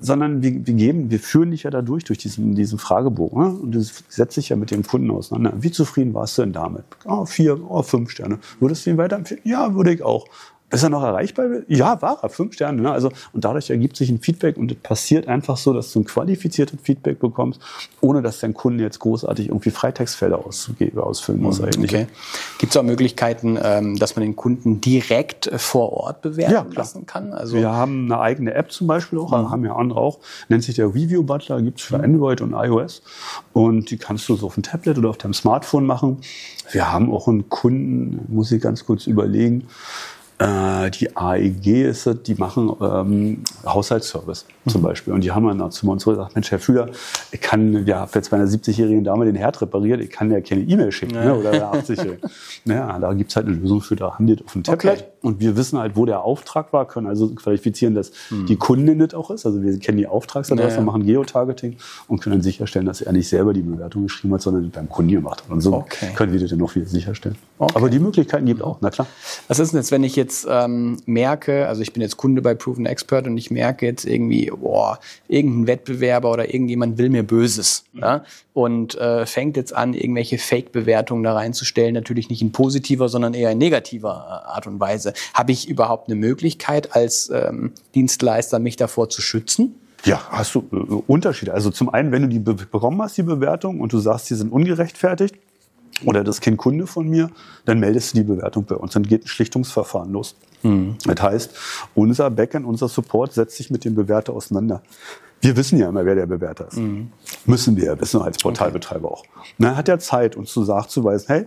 sondern wir, wir geben, wir führen dich ja dadurch, durch diesen, diesen Fragebogen. Ne? Und das setzt sich ja mit dem Kunden auseinander. Wie zufrieden warst du denn damit? Oh, vier, oh, fünf Sterne. Würdest du ihn weiterempfehlen? Ja, würde ich auch. Ist er noch erreichbar? Ja, war er. Fünf Sterne. Ne? Also, und dadurch ergibt sich ein Feedback und es passiert einfach so, dass du ein qualifiziertes Feedback bekommst, ohne dass dein Kunde jetzt großartig irgendwie Freitextfelder auszugeben, ausfüllen muss. Okay. Gibt es auch Möglichkeiten, dass man den Kunden direkt vor Ort bewerten ja, lassen kann? Also wir haben eine eigene App zum Beispiel auch, mhm. haben ja andere auch, nennt sich der Review Butler, gibt es für Android und iOS und die kannst du so auf dem Tablet oder auf deinem Smartphone machen. Wir haben auch einen Kunden, muss ich ganz kurz überlegen, die A E G ist es, die machen ähm, Haushaltsservice zum Beispiel. Und die haben dann zu uns gesagt, Mensch, Herr Fühler, ich kann, ja, jetzt bei einer siebzigjährigen Dame den Herd repariert, ich kann ja keine E-Mail schicken, ja. ne, oder der achtzigjährige. Naja, da gibt's halt eine Lösung für, da haben die das auf dem Tablet. Okay. Und wir wissen halt, wo der Auftrag war, können also qualifizieren, dass hm. die Kundin das auch ist. Also wir kennen die Auftragsadresse, ja. machen Geotargeting und können dann sicherstellen, dass er nicht selber die Bewertung geschrieben hat, sondern beim Kunden gemacht hat. Und so okay. können wir das dann noch wieder sicherstellen. Okay. Aber die Möglichkeiten gibt auch, na klar. Was ist denn jetzt, wenn ich jetzt ähm, merke, also ich bin jetzt Kunde bei Proven Expert und ich merke jetzt irgendwie, boah, irgendein Wettbewerber oder irgendjemand will mir Böses, mhm. ja, und äh, fängt jetzt an, irgendwelche Fake-Bewertungen da reinzustellen, natürlich nicht in positiver, sondern eher in negativer Art und Weise. Habe ich überhaupt eine Möglichkeit als ähm, Dienstleister, mich davor zu schützen? Ja, hast du äh, Unterschiede. Also zum einen, wenn du die be- bekommen hast, die Bewertung, und du sagst, die sind ungerechtfertigt, oder das ist kein Kunde von mir, dann meldest du die Bewertung bei uns. Dann geht ein Schlichtungsverfahren los. Mhm. Das heißt, unser Backend, unser Support setzt sich mit dem Bewerter auseinander. Wir wissen ja immer, wer der Bewerter ist. Mhm. Müssen wir ja wissen, als Portalbetreiber okay. auch. Dann hat er Zeit, uns zu nachzuweisen, hey,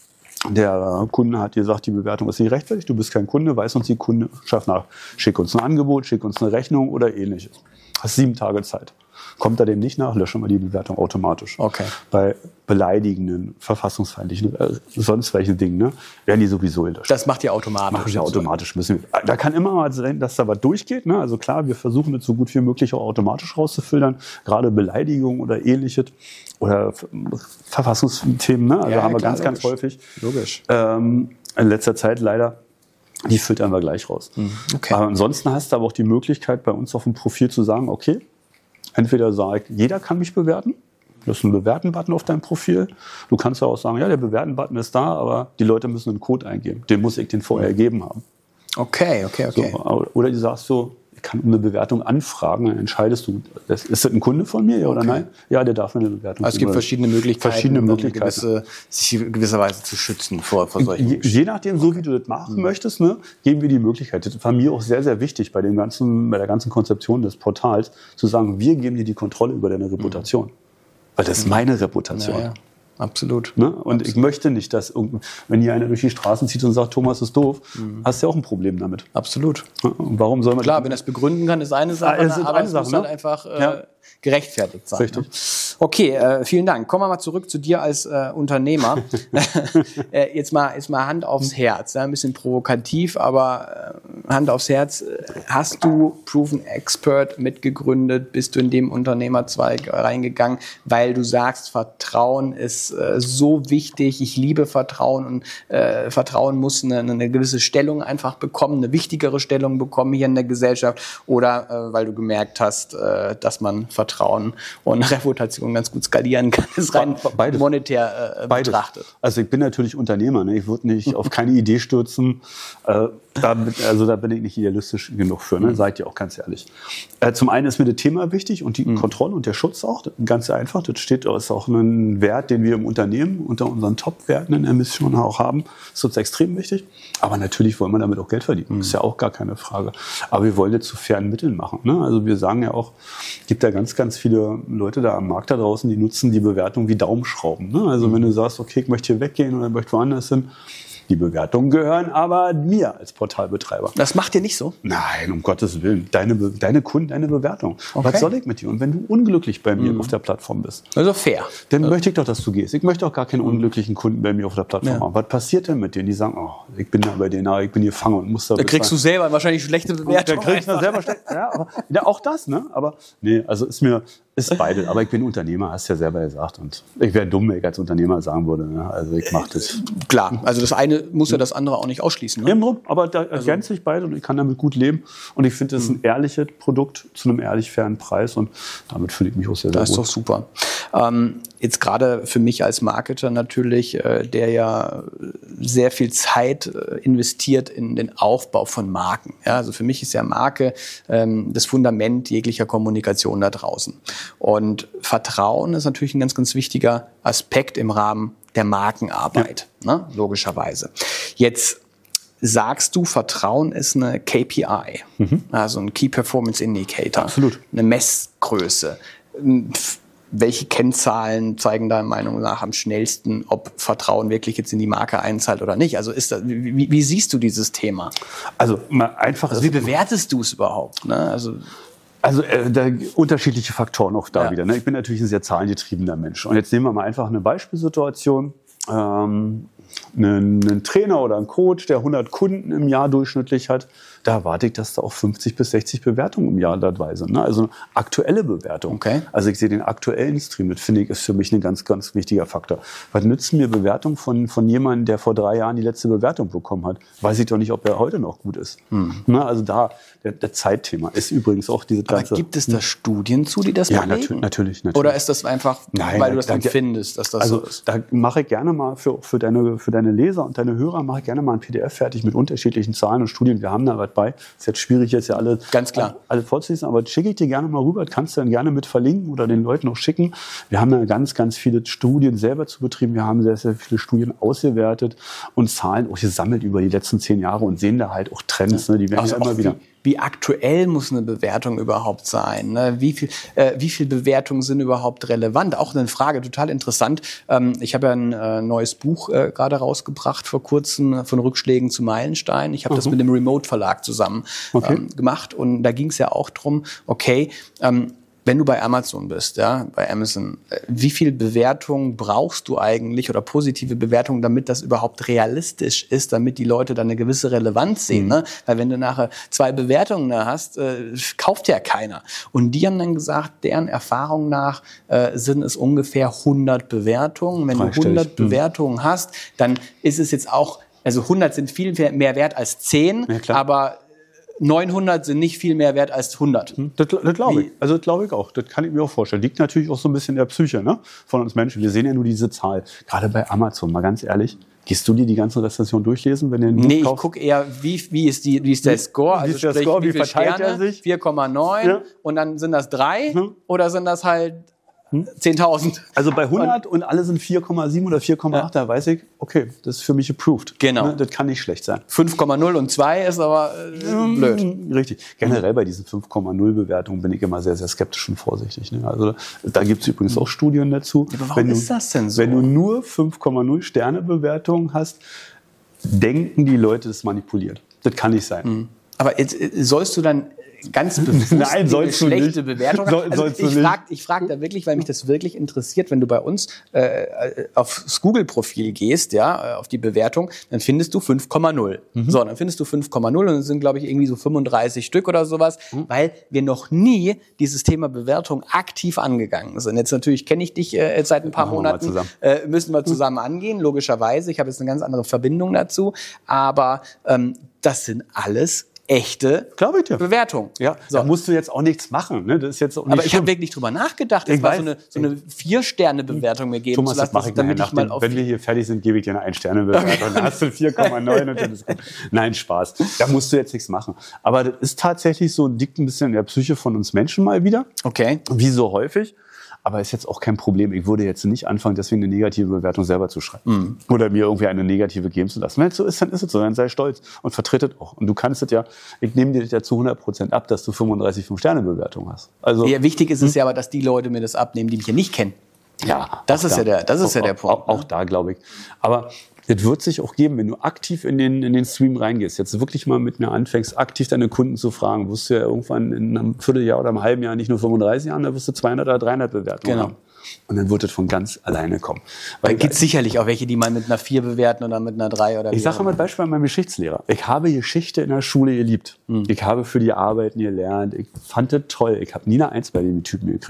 der Kunde hat dir gesagt, die Bewertung ist nicht rechtfertigt, du bist kein Kunde, weiß uns die Kundschaft nach. Schick uns ein Angebot, schick uns eine Rechnung oder ähnliches. Hast sieben Tage Zeit. Kommt er dem nicht nach, löschen wir die Bewertung automatisch. Okay. Bei beleidigenden, verfassungsfeindlichen, äh, sonst welchen Dingen, ne, werden die sowieso gelöscht. Das macht ihr automatisch. Machen wir automatisch. Müssen wir. Da kann immer mal sein, dass da was durchgeht. Ne? Also klar, wir versuchen das so gut wie möglich auch automatisch rauszufiltern. Gerade Beleidigungen oder ähnliches oder Verfassungsthemen. Ne? Also ja, haben wir klar, ganz, logisch. ganz häufig. Logisch. Ähm, in letzter Zeit leider. Die filtern wir gleich raus. Okay. Aber ansonsten hast du aber auch die Möglichkeit, bei uns auf dem Profil zu sagen, okay, entweder sagt, jeder kann mich bewerten. Du hast einen Bewerten-Button auf deinem Profil. Du kannst ja auch sagen, ja, der Bewerten-Button ist da, aber die Leute müssen einen Code eingeben. Den muss ich den vorher gegeben haben. Okay, okay, okay. So, oder du sagst so, ich kann um eine Bewertung anfragen, dann entscheidest du, ist das ein Kunde von mir, ja oder okay. nein? Ja, der darf mir eine Bewertung also es gibt verschiedene Möglichkeiten, verschiedene Möglichkeiten. Gewisse, sich gewisserweise zu schützen vor, vor solchen je, je nachdem, so wie du das machen mhm. möchtest, ne, geben wir die Möglichkeit. Das war mir auch sehr, sehr wichtig bei dem ganzen, bei der ganzen Konzeption des Portals, zu sagen, wir geben dir die Kontrolle über deine Reputation. Mhm. Weil das ist meine Reputation. Ja, ja. Absolut. Ne? Und Absolut. Ich möchte nicht, dass, wenn hier einer durch die Straßen zieht und sagt, Thomas ist doof, mhm. hast du ja auch ein Problem damit. Absolut. Und warum soll man Klar, wenn er es begründen kann, ist eine Sache, ah, ist aber eine es Sache, muss ne? halt einfach äh, ja. gerechtfertigt sein. Richtig. Ne? Okay, äh, vielen Dank. Kommen wir mal zurück zu dir als äh, Unternehmer. äh, jetzt mal, jetzt mal Hand aufs Herz. Ja? Ein bisschen provokativ, aber äh, Hand aufs Herz. Hast du Proven Expert mitgegründet? Bist du in dem Unternehmerzweig reingegangen, weil du sagst, Vertrauen ist äh, so wichtig. Ich liebe Vertrauen und äh, Vertrauen muss eine, eine gewisse Stellung einfach bekommen, eine wichtigere Stellung bekommen hier in der Gesellschaft, oder äh, weil du gemerkt hast, äh, dass man Vertrauen und Reputation ganz gut skalieren kann, ist rein Beides. monetär äh, betrachtet. Also ich bin natürlich Unternehmer, ne? Ich würde nicht auf keine Idee stürzen. Äh, da, also da bin ich nicht idealistisch genug für, ne? Seid ihr auch ganz ehrlich. Äh, zum einen ist mir das Thema wichtig und die mhm. Kontrolle und der Schutz auch. Ganz einfach, das steht, ist auch ein Wert, den wir im Unternehmen unter unseren Top-Werten in der Mission auch haben. Das ist uns extrem wichtig. Aber natürlich wollen wir damit auch Geld verdienen. Mhm. Ist ja auch gar keine Frage. Aber wir wollen das zu fairen Mitteln machen. Ne? Also wir sagen ja auch, es gibt ja ganz, ganz viele Leute da am Markt da draußen, die nutzen die Bewertung wie Daumenschrauben. Ne? Also mhm. wenn du sagst, okay, ich möchte hier weggehen oder ich möchte woanders hin, die Bewertungen gehören aber mir als Portalbetreiber. Das macht ihr nicht so? Nein, um Gottes Willen. Deine, Be- deine Kunden, deine Bewertung. Okay. Was soll ich mit dir? Und wenn du unglücklich bei mir mhm. auf der Plattform bist, also fair, dann also. möchte ich doch, dass du gehst. Ich möchte auch gar keinen unglücklichen Kunden bei mir auf der Plattform ja. haben. Was passiert denn mit denen? Die sagen, oh, ich bin da bei denen, ich bin hier Fanger und muss da. Da kriegst du selber wahrscheinlich schlechte Bewertungen. Da kriegst du selber schlecht. Ja, aber ja, auch das, ne? Aber nee, also ist mir ist beide. Aber ich bin Unternehmer, hast du ja selber gesagt. Und ich wäre dumm, wenn ich als Unternehmer sagen würde. Ne? Also ich mache das. Klar, also das eine muss ja das andere auch nicht ausschließen. Ne? Ja, aber da ergänzt sich beide und ich kann damit gut leben. Und ich finde, das ist ein ehrliches Produkt zu einem ehrlich fairen Preis. Und damit fühle ich mich auch sehr, sehr gut. Das ist doch super. Ähm, jetzt gerade für mich als Marketer natürlich, äh, der ja sehr viel Zeit äh, investiert in den Aufbau von Marken. Ja, also für mich ist ja Marke ähm, das Fundament jeglicher Kommunikation da draußen. Und Vertrauen ist natürlich ein ganz, ganz wichtiger Aspekt im Rahmen der Markenarbeit, ja. ne? Logischerweise. Jetzt sagst du, Vertrauen ist eine K P I, mhm. also ein Key Performance Indicator, absolut, eine Messgröße. Welche Kennzahlen zeigen deiner Meinung nach am schnellsten, ob Vertrauen wirklich jetzt in die Marke einzahlt oder nicht? Also ist das, wie, wie siehst du dieses Thema? Also mal einfach. Also wie bewertest du es überhaupt? Ne? Also Also äh, da, unterschiedliche Faktoren auch da ja. wieder. Ne? Ich bin natürlich ein sehr zahlengetriebener Mensch. Und jetzt nehmen wir mal einfach eine Beispielsituation. Ähm, einen, einen Trainer oder einen Coach, der hundert Kunden im Jahr durchschnittlich hat, da erwarte ich, dass da auch fünfzig bis sechzig Bewertungen im Jahr dabei sind. Ne? Also eine aktuelle Bewertung. Okay. Also ich sehe den aktuellen Stream, das finde ich, ist für mich ein ganz, ganz wichtiger Faktor. Was nützen mir Bewertungen von, von jemandem, der vor drei Jahren die letzte Bewertung bekommen hat? Weiß ich doch nicht, ob er heute noch gut ist. Hm. Ne? Also da, der, der Zeitthema ist übrigens auch diese ganze... Aber gibt es da Studien zu, die das ja, belegen? Ja, natürlich, natürlich. Oder ist das einfach, Nein, weil du das da, dann da, findest, dass das also so ist? Da mache ich gerne mal für, für, deine, für deine Leser und deine Hörer, mache ich gerne mal ein P D F fertig mit unterschiedlichen Zahlen und Studien. Wir haben da was bei. Ist jetzt schwierig, jetzt ja alle, Ganz klar. alle vorzulesen, aber schicke ich dir gerne mal rüber. Kannst du dann gerne mit verlinken oder den Leuten auch schicken. Wir haben da ganz, ganz viele Studien selber zu betrieben. Wir haben sehr, sehr viele Studien ausgewertet und Zahlen auch gesammelt über die letzten zehn Jahre und sehen da halt auch Trends. Ne? Die werden also ja immer wieder... Wie, wie aktuell muss eine Bewertung überhaupt sein? Ne? Wie viel, äh, wie viel Bewertungen sind überhaupt relevant? Auch eine Frage, total interessant. Ähm, ich habe ja ein äh, neues Buch äh, gerade rausgebracht vor kurzem, von Rückschlägen zu Meilensteinen. Ich habe mhm. das mit dem Remote-Verlag zusammen okay. ähm, gemacht und da ging es ja auch drum, okay, ähm, wenn du bei Amazon bist, ja, bei Amazon, wie viel Bewertung brauchst du eigentlich oder positive Bewertungen, damit das überhaupt realistisch ist, damit die Leute dann eine gewisse Relevanz sehen, mhm. ne? Weil wenn du nachher zwei Bewertungen da hast, äh, kauft ja keiner. Und die haben dann gesagt, deren Erfahrung nach äh, sind es ungefähr hundert Bewertungen. Wenn du hundert mhm. Bewertungen hast, dann ist es jetzt auch, also hundert sind viel mehr wert als zehn, ja, aber neunhundert sind nicht viel mehr wert als hundert. Das, das glaube ich. Also das glaube ich auch. Das kann ich mir auch vorstellen. Liegt natürlich auch so ein bisschen in der Psyche, ne, von uns Menschen. Wir sehen ja nur diese Zahl. Gerade bei Amazon, mal ganz ehrlich. Gehst du dir die ganzen Rezensionen durchlesen, wenn du ein Buch Nee, kaufst? ich gucke eher, wie, wie, ist die, wie ist der Score? Wie Also ist der sprich, Score? wie Wie viele verteilt Sterne? er sich? vier Komma neun Ja. Und dann sind das drei Hm. oder sind das halt zehntausend? Also bei hundert und, und alle sind vier Komma sieben oder vier Komma acht, ja. Da weiß ich, okay, das ist für mich approved. Genau. Ne, das kann nicht schlecht sein. fünf Komma null und zwei ist aber äh, blöd. Richtig. Generell bei diesen fünf Komma null Bewertungen bin ich immer sehr, sehr skeptisch und vorsichtig. Ne? Also da gibt es übrigens auch Studien dazu. Ja, aber warum wenn du, ist das denn so? Wenn du nur fünf Komma null Sterne Bewertungen hast, denken die Leute, das ist manipuliert. Das kann nicht sein. Mhm. Aber jetzt, sollst du dann ganz bewusst Nein, eine sollst du schlechte nicht. Bewertung Soll, also sollst ich du nicht. frage ich frag da wirklich, weil mich das wirklich interessiert, wenn du bei uns äh, aufs Google-Profil gehst, ja, auf die Bewertung, dann findest du fünf Komma null. Mhm. So, dann findest du fünf Komma null und es sind, glaube ich, irgendwie so fünfunddreißig Stück oder sowas, mhm. weil wir noch nie dieses Thema Bewertung aktiv angegangen sind. Jetzt natürlich kenne ich dich äh, seit ein paar Machen Monaten, wir äh, müssen wir zusammen mhm. angehen, logischerweise. Ich habe jetzt eine ganz andere Verbindung dazu, aber ähm, das sind alles echte Glaube ich dir. Bewertung. Ja, so. Da musst du jetzt auch nichts machen. Ne? Das ist jetzt auch nicht Aber ich schlimm. habe wirklich drüber nachgedacht, jetzt Ich mal weiß. so eine, so eine Vier-Sterne-Bewertung mir geben Thomas, zu das lassen, mache ich damit nachher ich mal nach auf dem, wenn wir hier fertig sind, gebe ich dir eine Ein-Sterne-Bewertung. Okay. Dann hast du vier Komma neun und dann ist gut. Nein, Spaß. Da musst du jetzt nichts machen. Aber das ist tatsächlich so, liegt ein bisschen in der Psyche von uns Menschen mal wieder. Okay. Wie so häufig. Aber ist jetzt auch kein Problem. Ich würde jetzt nicht anfangen, deswegen eine negative Bewertung selber zu schreiben. Mm. Oder mir irgendwie eine negative geben zu lassen. Wenn es so ist, dann ist es so. Dann sei stolz und vertritt es auch. Und du kannst es ja, ich nehme dir das ja zu hundert Prozent ab, dass du fünfunddreißig Fünf-Sterne-Bewertungen hast. Also, ja, wichtig ist es hm? ja aber, dass die Leute mir das abnehmen, die mich ja nicht kennen. Ja. Das ist da, ja der, das ist auch, ja der Punkt. Auch, auch, auch da, glaube ich. Aber das wird sich auch geben, wenn du aktiv in den, in den Stream reingehst, jetzt wirklich mal mit mir anfängst, aktiv deine Kunden zu fragen, wirst du ja irgendwann in einem Vierteljahr oder einem halben Jahr nicht nur fünfunddreißig Jahren, da wirst du zweihundert oder dreihundert Bewertungen Genau. haben. Und dann wird es von ganz alleine kommen. Weil gibt es sicherlich auch welche, die mal mit einer vier bewerten oder mit einer drei oder Ich sage mal Beispiel an meinem Geschichtslehrer. Ich habe Geschichte in der Schule geliebt. Mhm. Ich habe für die Arbeiten gelernt. Ich fand das toll. Ich habe nie eine Eins bei den Typen gekriegt.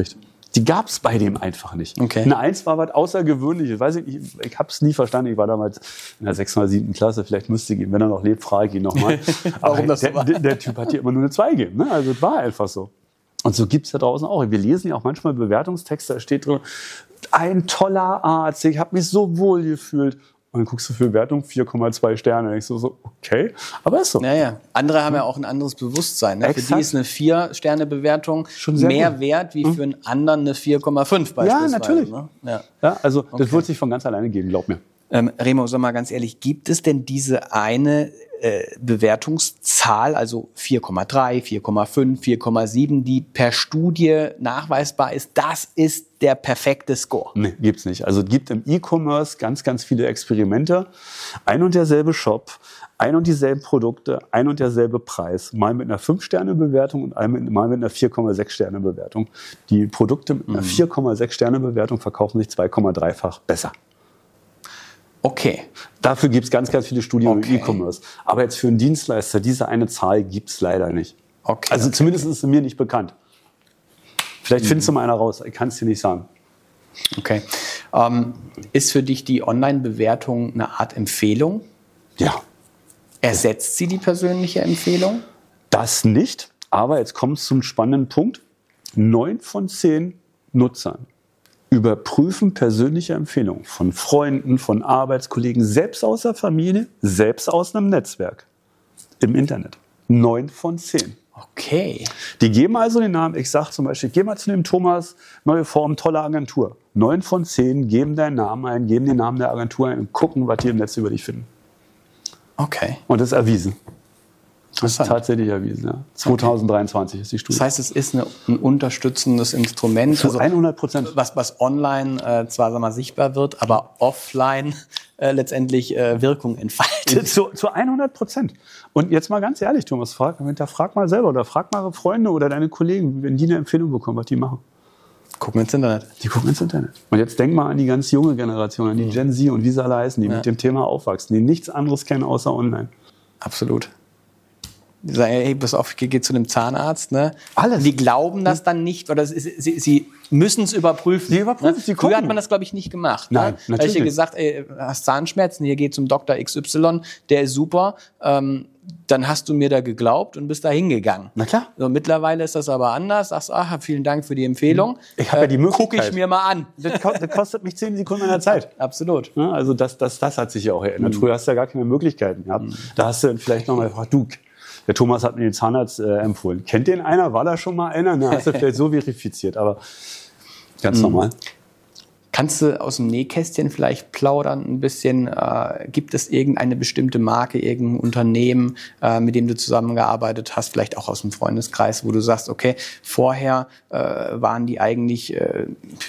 Die gab es bei dem einfach nicht. Okay. Eine Eins war was Außergewöhnliches. Weiß ich ich, ich habe es nie verstanden. Ich war damals in der sechsten oder siebten Klasse. Vielleicht müsste ich ihn, wenn er noch lebt, frage ich ihn nochmal. Warum das der, so war? der, der Typ hat hier immer nur eine zwei gegeben. Ne? Also es war einfach so. Und so gibt es da draußen auch. Wir lesen ja auch manchmal Bewertungstexte, da steht drin, ein toller Arzt, ich habe mich so wohl gefühlt. Und dann guckst du für Bewertung vier Komma zwei Sterne. Und ich so, so, okay, aber ist so. Naja, andere haben ja auch ein anderes Bewusstsein. Ne? Für Exakt. die ist eine vier-Sterne-Bewertung Schon sehr mehr gut. wert wie für einen anderen eine vier Komma fünf beispielsweise. Ja, natürlich. Ne? Ja. Ja, also Okay. das wird sich von ganz alleine geben, glaub mir. Ähm, Remo, sag mal ganz ehrlich, gibt es denn diese eine äh, Bewertungszahl, also vier Komma drei, vier Komma fünf, vier Komma sieben, die per Studie nachweisbar ist, das ist der perfekte Score? Nee, gibt's nicht. Also es gibt im E-Commerce ganz, ganz viele Experimente. Ein und derselbe Shop, ein und dieselben Produkte, ein und derselbe Preis. Mal mit einer fünf-Sterne-Bewertung und einmal mit, mal mit einer vier Komma sechs Sterne-Bewertung. Die Produkte mit einer vier Komma sechs Sterne-Bewertung verkaufen sich zwei Komma drei-fach besser. Okay. Dafür gibt's ganz, ganz viele Studien Okay. im E-Commerce. Aber jetzt für einen Dienstleister, diese eine Zahl gibt's leider nicht. Okay. Also okay. zumindest ist es mir nicht bekannt. Vielleicht findest du mal einer raus. Ich kann es dir nicht sagen. Okay. Ähm, ist für dich die Online-Bewertung eine Art Empfehlung? Ja. Ersetzt sie die persönliche Empfehlung? Das nicht, aber jetzt kommt es zum spannenden Punkt. Neun von zehn Nutzern überprüfen persönliche Empfehlungen von Freunden, von Arbeitskollegen, selbst aus der Familie, selbst aus einem Netzwerk im Internet. Neun von zehn. Okay. Die geben also den Namen, ich sage zum Beispiel, geh mal zu dem Thomas, neue Form, tolle Agentur. Neun von zehn geben deinen Namen ein, geben den Namen der Agentur ein und gucken, was die im Netz über dich finden. Okay. Und das ist erwiesen. Das ist Interessant. tatsächlich erwiesen. Ja. zwanzig dreiundzwanzig ist die Studie. Das heißt, es ist eine, ein unterstützendes Instrument, Zu hundert Prozent. was, was online äh, zwar sag mal, sichtbar wird, aber offline äh, letztendlich äh, Wirkung entfaltet. Zu, zu hundert Prozent. Und jetzt mal ganz ehrlich, Thomas, frag, frag mal selber oder frag mal Freunde oder deine Kollegen, wenn die eine Empfehlung bekommen, was die machen. Gucken ins Internet. Die gucken ins Internet. Und jetzt denk mal an die ganz junge Generation, an die Gen Z und wie sie alle heißen, die Ja. mit dem Thema aufwachsen, die nichts anderes kennen außer online. Absolut. Die sagen, hey, pass auf, ich gehe zu einem Zahnarzt. Ne? Alles. Die glauben das dann nicht, oder sie, sie, sie müssen es überprüfen. Sie überprüfen, ne? sie Früher hat gucken. man das, glaube ich, nicht gemacht. Nein, ne? Da natürlich habe ich dir nicht. gesagt, ey, hast Zahnschmerzen, hier geh zum Doktor X Y, der ist super. Ähm, dann hast du mir da geglaubt und bist da hingegangen. Na klar. So, mittlerweile ist das aber anders. Sagst, ach, vielen Dank für die Empfehlung. Ich habe ja die Gucke Möglichkeit. ich mir mal an. Das, ko- das kostet mich zehn Sekunden meiner Zeit. Absolut. Ja, also das, das, das hat sich ja auch geändert. Früher hast du ja gar keine Möglichkeiten gehabt. Da hast du dann vielleicht noch mal gefragt, du, der Thomas hat mir den Zahnarzt äh, empfohlen. Kennt den einer? War da schon mal einer? Na, hast du vielleicht so verifiziert, aber ganz normal. Kannst du aus dem Nähkästchen vielleicht plaudern ein bisschen? Äh, gibt es irgendeine bestimmte Marke, irgendein Unternehmen, äh, mit dem du zusammengearbeitet hast, vielleicht auch aus dem Freundeskreis, wo du sagst, okay, vorher äh, waren die eigentlich äh,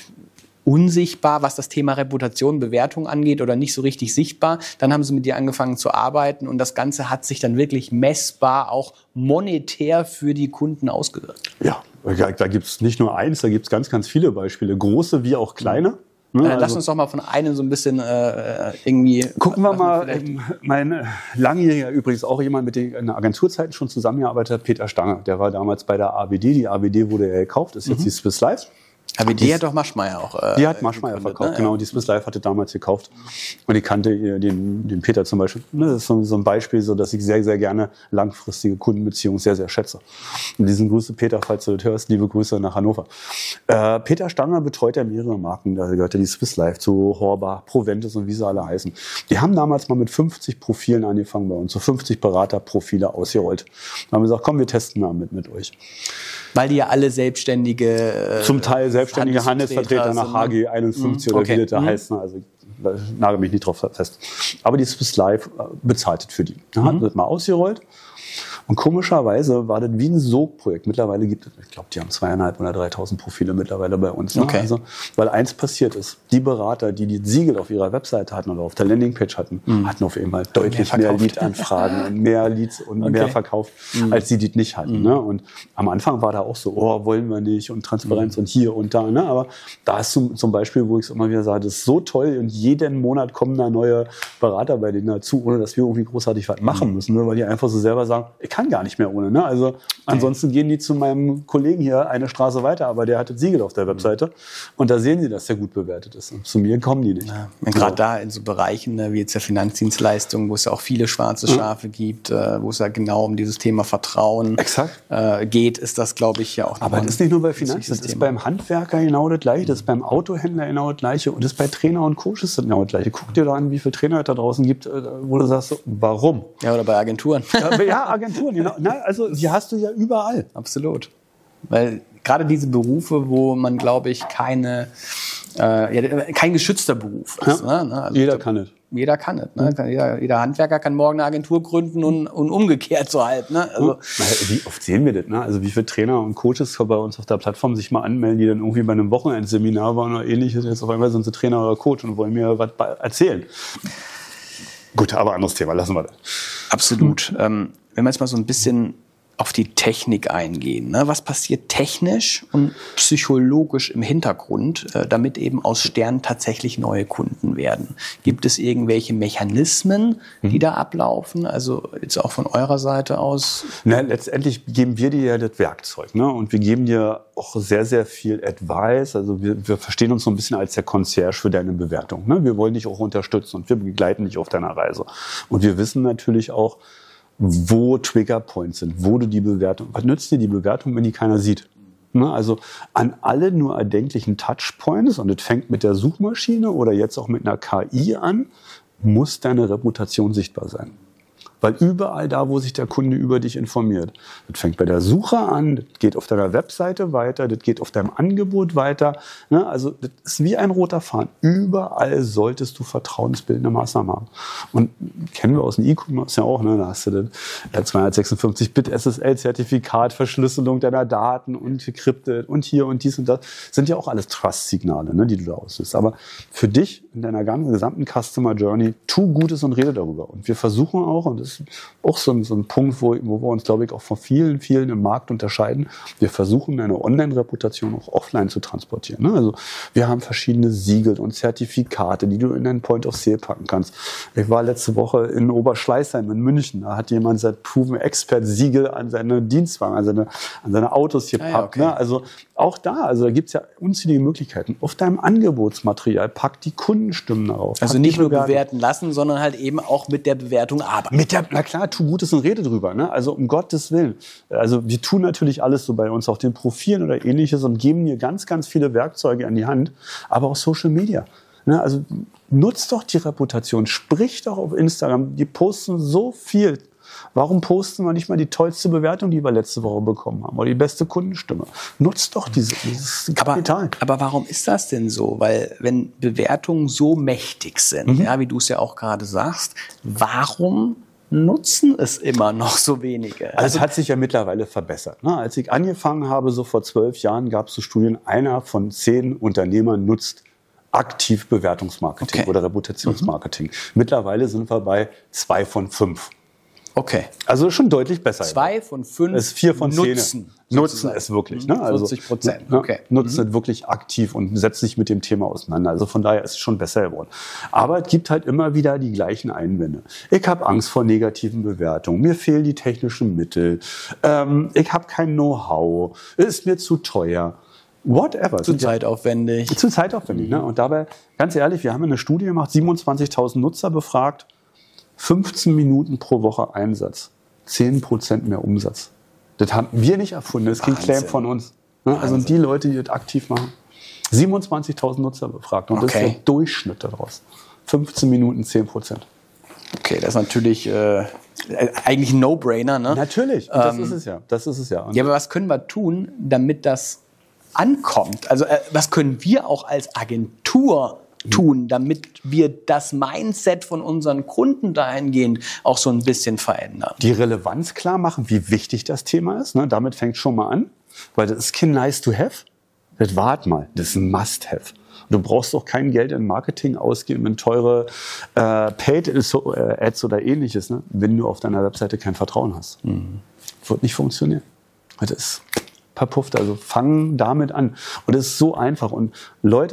unsichtbar, was das Thema Reputation, Bewertung angeht oder nicht so richtig sichtbar. Dann haben sie mit dir angefangen zu arbeiten und das Ganze hat sich dann wirklich messbar, auch monetär für die Kunden ausgewirkt. Ja, da, da gibt es nicht nur eins, da gibt es ganz, ganz viele Beispiele. Große wie auch kleine. Ne? Äh, lass Also- uns doch mal von einem so ein bisschen äh, irgendwie... Gucken wir was mal, vielleicht- ähm, mein langjähriger, übrigens auch jemand, mit dem ich in der Agenturzeiten schon zusammengearbeitet habe, Peter Stange. Der war damals bei der A W D. Die A W D wurde ja gekauft, ist jetzt die Swiss Life. Aber die hat doch Maschmeyer auch. Äh, Die hat Maschmeyer gegründet, verkauft, ne? genau. Die Swiss Life hatte damals gekauft. Und ich kannte ihr- den, den Peter zum Beispiel. Ne, das ist so, so ein Beispiel, so dass ich sehr, sehr gerne langfristige Kundenbeziehungen sehr, sehr schätze. Und diesen Grüße, Peter, falls du das hörst, liebe Grüße nach Hannover. Äh, Peter Stanger betreut ja mehrere Marken. Da gehört ja die Swiss Life zu Horbach, Proventus und wie sie alle heißen. Die haben damals mal mit fünfzig Profilen angefangen bei uns. So fünfzig Beraterprofile ausgerollt. Da haben wir gesagt, komm, wir testen mal mit, mit euch. Weil die ja alle selbstständige... Äh, Zum Teil selbstständige Handelsvertreter nach sind, H ne? G einundfünfzig Mhm, oder okay. wie das da Mhm. heißt. Ne? Also da nagel mich nicht drauf fest. Aber die Swiss Life äh, bezahlt das für die. Da hat das mal ausgerollt. Und komischerweise war das wie ein Sogprojekt. Mittlerweile gibt es, ich glaube, die haben zweieinhalb oder dreitausend Profile mittlerweile bei uns. Ne? Okay. Also, weil eins passiert ist. Die Berater, die die Siegel auf ihrer Webseite hatten oder auf der Landingpage hatten, hatten auf einmal deutlich Mehr mehr, verkauft. Lead-Anfragen und mehr Leads und mehr verkauft, als die die nicht hatten. Ne? Und am Anfang war da auch so, oh, wollen wir nicht und Transparenz und hier und da. Ne? Aber da ist zum, zum Beispiel, wo ich es immer wieder sage, das ist so toll und jeden Monat kommen da neue Berater bei denen dazu, ohne dass wir irgendwie großartig was machen müssen, ne? Weil die einfach so selber sagen, ich kann kann gar nicht mehr ohne. Ne? Also ansonsten gehen die zu meinem Kollegen hier eine Straße weiter, aber der hat das Siegel auf der Webseite und da sehen sie, dass der gut bewertet ist. Und zu mir kommen die nicht. Ja, gerade da in so Bereichen ne, wie jetzt der Finanzdienstleistungen, wo es ja auch viele schwarze Schafe ja. gibt, äh, wo es ja genau um dieses Thema Vertrauen äh, geht, ist das, glaube ich, ja auch. Aber das ist nicht nur bei Finanzen, das ist beim Handwerker genau das Gleiche, das ist beim Autohändler genau das Gleiche und das ist bei Trainer und Coaches genau das Gleiche. Guck dir da an, wie viele Trainer es da draußen gibt, wo du sagst, warum? Ja, oder bei Agenturen. Ja, ja Agenturen, genau. Na, also die hast du ja überall. Absolut. Weil gerade diese Berufe, wo man, glaube ich, keine, äh, ja, kein geschützter Beruf ist. Ja. Ne? Also, jeder kann es. Jeder kann es. Ne? Mhm. Jeder, jeder Handwerker kann morgen eine Agentur gründen und, und umgekehrt so halb. Ne? Also, wie oft sehen wir das? Ne? Also wie viele Trainer und Coaches bei uns auf der Plattform sich mal anmelden, die dann irgendwie bei einem Wochenendseminar waren oder ähnliches. Jetzt auf einmal sind sie Trainer oder Coach und wollen mir was erzählen. Gut, aber anderes Thema, lassen wir das. Absolut. Mhm. Ähm, wenn wir jetzt mal so ein bisschen auf die Technik eingehen. Ne? Was passiert technisch und psychologisch im Hintergrund, äh, damit eben aus Sternen tatsächlich neue Kunden werden? Gibt es irgendwelche Mechanismen, die mhm. da ablaufen? Also jetzt auch von eurer Seite aus? Na, letztendlich geben wir dir ja das Werkzeug. Ne? Und wir geben dir auch sehr, sehr viel Advice. Also wir, wir verstehen uns so ein bisschen als der Concierge für deine Bewertung. Ne? Wir wollen dich auch unterstützen und wir begleiten dich auf deiner Reise. Und wir wissen natürlich auch, wo Triggerpoints sind, wo du die Bewertung, was nützt dir die Bewertung, wenn die keiner sieht? Ne, also an alle nur erdenklichen Touchpoints, und das fängt mit der Suchmaschine oder jetzt auch mit einer K I an, muss deine Reputation sichtbar sein. Weil überall da, wo sich der Kunde über dich informiert, das fängt bei der Suche an, das geht auf deiner Webseite weiter, das geht auf deinem Angebot weiter. Ne? Also das ist wie ein roter Faden. Überall solltest du vertrauensbildende Maßnahmen haben. Und kennen wir aus dem E-Commerce ja auch, ne? Da hast du das zweihundertsechsundfünfzig Bit S S L-Zertifikat, Verschlüsselung deiner Daten und gekryptet und hier und dies und das. Sind ja auch alles Trust-Signale, ne, die du da auslöst. Aber für dich in deiner ganzen gesamten Customer Journey, tu Gutes und rede darüber. Und wir versuchen auch, und das ist auch so ein, so ein Punkt, wo, wo wir uns, glaube ich, auch von vielen, vielen im Markt unterscheiden. Wir versuchen, eine Online-Reputation auch offline zu transportieren. Ne? Also wir haben verschiedene Siegel und Zertifikate, die du in deinen Point of Sale packen kannst. Ich war letzte Woche in Oberschleißheim in München. Da hat jemand sein Proven Expert Siegel an seine Dienstwagen, an seine, an seine Autos gepackt. Ah, ja, okay. Ne? Also auch da, also da gibt's ja unzählige Möglichkeiten. Auf deinem Angebotsmaterial pack die Kundenstimmen darauf. Also nicht nur bewerten lassen, sondern halt eben auch mit der Bewertung arbeiten. Mit der, na klar, tu Gutes und rede drüber. Ne? Also um Gottes Willen. Also wir tun natürlich alles so bei uns auf den Profilen oder ähnliches und geben dir ganz, ganz viele Werkzeuge an die Hand. Aber auch Social Media. Ne? Also nutzt doch die Reputation. Sprich doch auf Instagram. Die posten so viel. Warum posten wir nicht mal die tollste Bewertung, die wir letzte Woche bekommen haben? Oder die beste Kundenstimme? Nutzt doch diese, dieses Kapital. Aber, aber warum ist das denn so? Weil wenn Bewertungen so mächtig sind, mhm. ja, wie du es ja auch gerade sagst, warum nutzen es immer noch so wenige? Also es hat sich ja mittlerweile verbessert. Ne? Als ich angefangen habe, so vor zwölf Jahren, gab es so Studien, einer von zehn Unternehmern nutzt aktiv Bewertungsmarketing okay. oder Reputationsmarketing. Mhm. Mittlerweile sind wir bei zwei von fünf. Okay. Also schon deutlich besser. Zwei von fünf ist vier von zehn. Nutzen. Nutzen es wirklich. Ne? Also, vierzig Prozent. Okay. Nutzen es wirklich aktiv und setzt sich mit dem Thema auseinander. Also von daher ist es schon besser geworden. Aber es gibt halt immer wieder die gleichen Einwände. Ich habe Angst vor negativen Bewertungen. Mir fehlen die technischen Mittel. Ähm, ich habe kein Know-how. Es ist mir zu teuer. Whatever. Zu zeitaufwendig. Zu zeitaufwendig. Ne? Und dabei, ganz ehrlich, wir haben eine Studie gemacht, siebenundzwanzigtausend Nutzer befragt, fünfzehn Minuten pro Woche Einsatz, zehn Prozent mehr Umsatz. Das haben wir nicht erfunden, das ist kein Claim von uns. Ne? Also die Leute, die das aktiv machen. siebenundzwanzigtausend Nutzer befragt und okay. das ist der Durchschnitt daraus. fünfzehn Minuten, zehn Prozent. Okay, das ist natürlich äh, eigentlich ein No-Brainer. Ne? Natürlich, und das ähm, ist es ja. Das ist es ja. Ja, aber was können wir tun, damit das ankommt? Also äh, was können wir auch als Agentur tun, damit wir das Mindset von unseren Kunden dahingehend auch so ein bisschen verändern? Die Relevanz klar machen, wie wichtig das Thema ist. Ne? Damit fängt schon mal an, weil das ist kein nice to have. Das wart mal, das ist ein must have. Du brauchst doch kein Geld in Marketing ausgeben, in teure äh, Paid-Ads oder ähnliches, ne? wenn du auf deiner Webseite kein Vertrauen hast. Mhm. Wird nicht funktionieren. Das ist verpufft. Also fang damit an. Und es ist so einfach. Und Leute,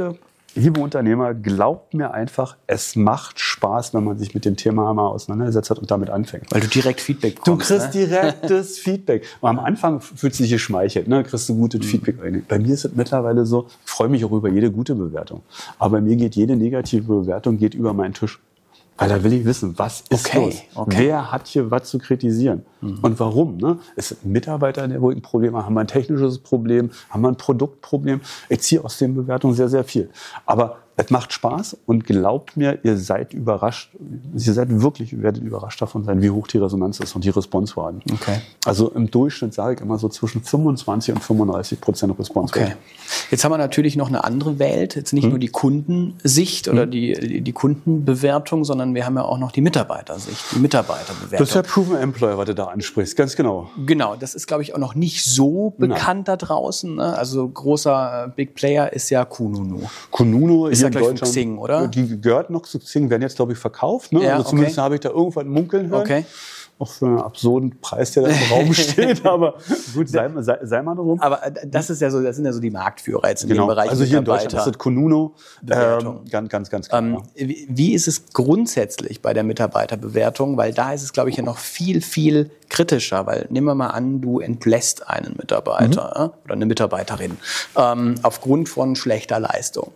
liebe Unternehmer, glaubt mir einfach, es macht Spaß, wenn man sich mit dem Thema mal auseinandergesetzt hat und damit anfängt. Weil du direkt Feedback bekommst. Du kriegst ne? direktes Feedback. Und am Anfang fühlst du dich geschmeichelt, ne? Kriegst du gutes mhm. Feedback. Bei mir ist es mittlerweile so, ich freue mich auch über jede gute Bewertung. Aber bei mir geht jede negative Bewertung geht über meinen Tisch. Weil da will ich wissen, was ist okay, los? Okay. Wer hat hier was zu kritisieren? Mhm. Und warum? Ne? Ist es ein Mitarbeiter, der wohl ein Problem hat? Haben wir ein technisches Problem? Haben wir ein Produktproblem? Ich ziehe aus den Bewertungen sehr, sehr viel. Aber es macht Spaß und glaubt mir, ihr seid überrascht. Ihr seid wirklich, ihr werdet überrascht davon sein, wie hoch die Resonanz ist und die Response-Raten. Okay. Also im Durchschnitt sage ich immer so zwischen fünfundzwanzig und fünfunddreißig Prozent Response-Rate. Okay. Jetzt haben wir natürlich noch eine andere Welt. Jetzt nicht hm. nur die Kundensicht oder hm. die, die, die Kundenbewertung, sondern wir haben ja auch noch die Mitarbeitersicht, die Mitarbeiterbewertung. Das ist der Proven Employer, was du da ansprichst, ganz genau. Genau, das ist, glaube ich, auch noch nicht so bekannt Nein. da draußen. Ne? Also großer äh, Big Player ist ja Kununu. Kununu ist ja, glaube ich, von Xing, oder? Die gehört noch zu Xing, werden jetzt, glaube ich, verkauft. Ne? Ja, also zumindest okay. habe ich da irgendwas munkeln hören. Okay. Auch für einen absurden Preis, der da im Raum steht, aber gut, sei, sei, sei mal darum. Aber das ist ja so, das sind ja so die Marktführer jetzt in genau. dem Bereich. Also hier in Deutschland ist das Kununu. Bewertung. Ähm, ganz, ganz, ganz klar. Ähm, wie, wie ist es grundsätzlich bei der Mitarbeiterbewertung? Weil da ist es, glaube ich, ja noch viel, viel kritischer. Weil nehmen wir mal an, du entlässt einen Mitarbeiter mhm. oder eine Mitarbeiterin ähm, aufgrund von schlechter Leistung.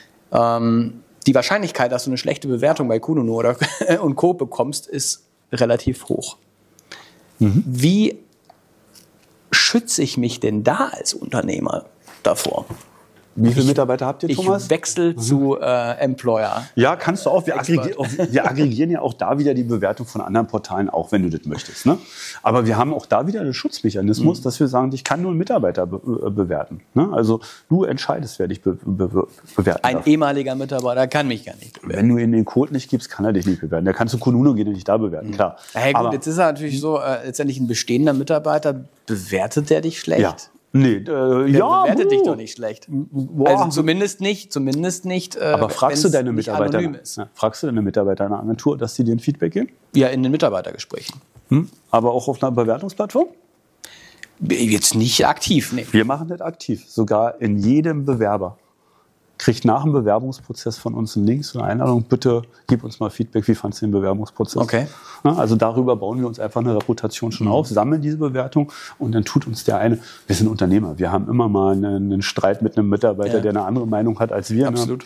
Ähm, die Wahrscheinlichkeit, dass du eine schlechte Bewertung bei Kununu oder und Co. bekommst, ist relativ hoch. Mhm. Wie schütze ich mich denn da als Unternehmer davor? Wie viele Mitarbeiter habt ihr, Thomas? Ich wechsle mhm. zu äh, Employer. Ja, kannst du auch. Wir, aggregieren, auch. wir aggregieren ja auch da wieder die Bewertung von anderen Portalen, auch wenn du das möchtest. Ne? Aber wir haben auch da wieder einen Schutzmechanismus, mhm. dass wir sagen, ich kann nur einen Mitarbeiter be- bewerten. Ne? Also du entscheidest, wer dich be- be- bewerten Ein darf. ehemaliger Mitarbeiter kann mich gar nicht bewerten. Wenn du in den Code nicht gibst, kann er dich nicht bewerten. Der kann zu Kununu gehen und dich da bewerten, mhm. klar. Hey, gut, Aber, jetzt ist er natürlich so, äh, letztendlich ein bestehender Mitarbeiter, bewertet der dich schlecht? Ja. Nee, äh, der ja, bewertet buh. dich doch nicht schlecht. Boah. Also zumindest nicht, zumindest nicht. Äh, Aber fragst du deine Mitarbeiter, ist. Ja, fragst du deine Mitarbeiter einer Agentur, dass sie dir ein Feedback geben? Ja, in den Mitarbeitergesprächen. Hm? Aber auch auf einer Bewertungsplattform? Jetzt nicht aktiv, nee. Wir machen das aktiv, sogar in jedem Bewerber. Kriegt nach dem Bewerbungsprozess von uns einen Link, so eine Einladung, bitte gib uns mal Feedback, wie fandst du den Bewerbungsprozess? Okay. Also darüber bauen wir uns einfach eine Reputation schon auf, sammeln diese Bewertung und dann tut uns der eine, wir sind Unternehmer, wir haben immer mal einen, einen Streit mit einem Mitarbeiter, ja. der eine andere Meinung hat als wir. Absolut. Ne?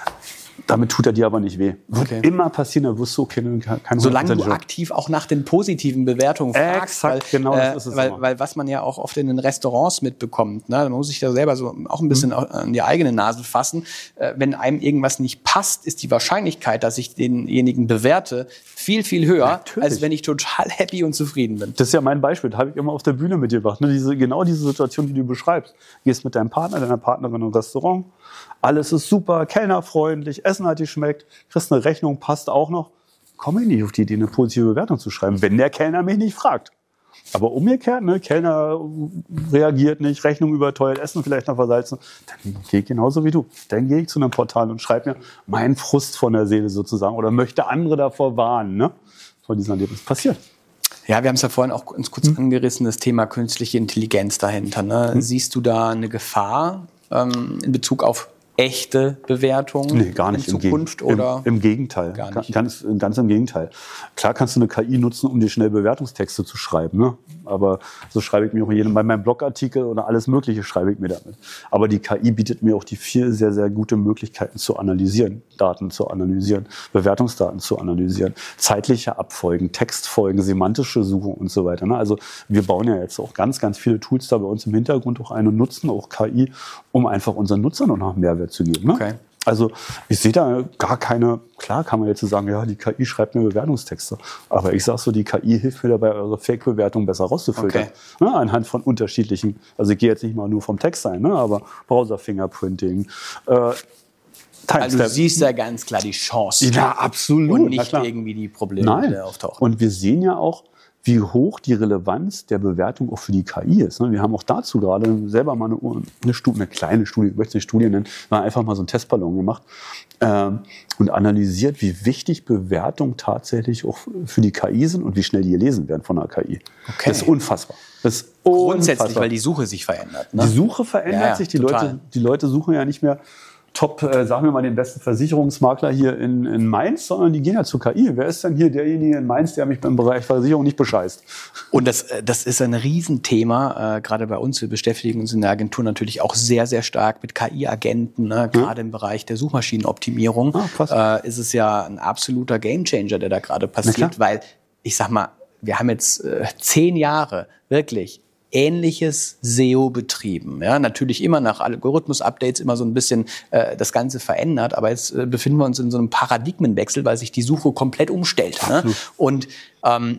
Damit tut er dir aber nicht weh. Wird okay. immer passieren, da wirst du kein, kein Solange du aktiv auch nach den positiven Bewertungen fragst. Exakt, weil, genau, äh, das ist es weil, immer. weil was man ja auch oft in den Restaurants mitbekommt, ne? Da muss ich da selber so auch ein bisschen mhm. an die eigene Nase fassen. Äh, wenn einem irgendwas nicht passt, ist die Wahrscheinlichkeit, dass ich denjenigen bewerte, viel, viel höher, Natürlich. als wenn ich total happy und zufrieden bin. Das ist ja mein Beispiel, das habe ich immer auf der Bühne mitgebracht. Ne? Diese, genau diese Situation, die du beschreibst. Du gehst mit deinem Partner, deiner Partnerin in ein Restaurant, alles ist super, kellnerfreundlich, Essen hat dir schmeckt, kriegst eine Rechnung, passt auch noch. Komme ich nicht auf die Idee, eine positive Bewertung zu schreiben, wenn der Kellner mich nicht fragt. Aber umgekehrt, ne, Kellner reagiert nicht, Rechnung überteuert, Essen vielleicht noch versalzen, dann gehe ich genauso wie du. Dann gehe ich zu einem Portal und schreibe mir meinen Frust von der Seele sozusagen oder möchte andere davor warnen, ne, vor diesem Erlebnis passiert. Ja, wir haben es ja vorhin auch uns kurz hm. angerissen, das Thema künstliche Intelligenz dahinter. Ne? Hm. Siehst du da eine Gefahr ähm, in Bezug auf echte Bewertungen nee, gar nicht, in Zukunft? Im, oder? Im, im Gegenteil, gar nicht. Ganz, ganz im Gegenteil. Klar kannst du eine K I nutzen, um dir schnell Bewertungstexte zu schreiben, ne? Aber so schreibe ich mir auch jedem, bei meinem Blogartikel oder alles Mögliche schreibe ich mir damit. Aber die K I bietet mir auch die vier sehr, sehr gute Möglichkeiten zu analysieren, Daten zu analysieren, Bewertungsdaten zu analysieren, zeitliche Abfolgen, Textfolgen, semantische Suche und so weiter, ne? Also wir bauen ja jetzt auch ganz, ganz viele Tools da bei uns im Hintergrund auch ein und nutzen auch K I, um einfach unseren Nutzern noch Mehrwert zu geben. Ne? Okay. Also ich sehe da gar keine, klar kann man jetzt so sagen, ja, die K I schreibt mir Bewertungstexte. Aber ich sage so, die K I hilft mir dabei, eure Fake-Bewertung besser rauszufiltern. Okay. Ne, anhand von unterschiedlichen, also ich gehe jetzt nicht mal nur vom Text ein, ne, aber Browser-Fingerprinting, äh, Also du siehst da ganz klar die Chance. Ja, absolut. Und nicht irgendwie die Probleme, Nein. die auftauchen. Und wir sehen ja auch, wie hoch die Relevanz der Bewertung auch für die K I ist. Wir haben auch dazu gerade selber mal eine, eine, Studie, eine kleine Studie, ich möchte es nicht Studie nennen, wir haben einfach mal so einen Testballon gemacht ähm, und analysiert, wie wichtig Bewertungen tatsächlich auch für die K I sind und wie schnell die gelesen werden von der K I. Okay. Das ist unfassbar. Das ist Grundsätzlich, unfassbar. weil die Suche sich verändert. Ne? Die Suche verändert ja, ja, sich, die total. Leute, die Leute suchen ja nicht mehr Top, äh, sagen wir mal, den besten Versicherungsmakler hier in, in Mainz, sondern die gehen ja zur K I. Wer ist denn hier derjenige in Mainz, der mich beim Bereich Versicherung nicht bescheißt? Und das, das ist ein Riesenthema, äh, gerade bei uns. Wir beschäftigen uns in der Agentur natürlich auch sehr, sehr stark mit K I-Agenten, ne? Gerade ja. im Bereich der Suchmaschinenoptimierung. Ah, äh, ist es ja ein absoluter Gamechanger, der da gerade passiert, weil, ich sag mal, wir haben jetzt äh, zehn Jahre wirklich ähnliches S E O betrieben. Ja, natürlich immer nach Algorithmus-Updates immer so ein bisschen äh, das Ganze verändert, aber jetzt äh, befinden wir uns in so einem Paradigmenwechsel, weil sich die Suche komplett umstellt. Ne? Und ähm,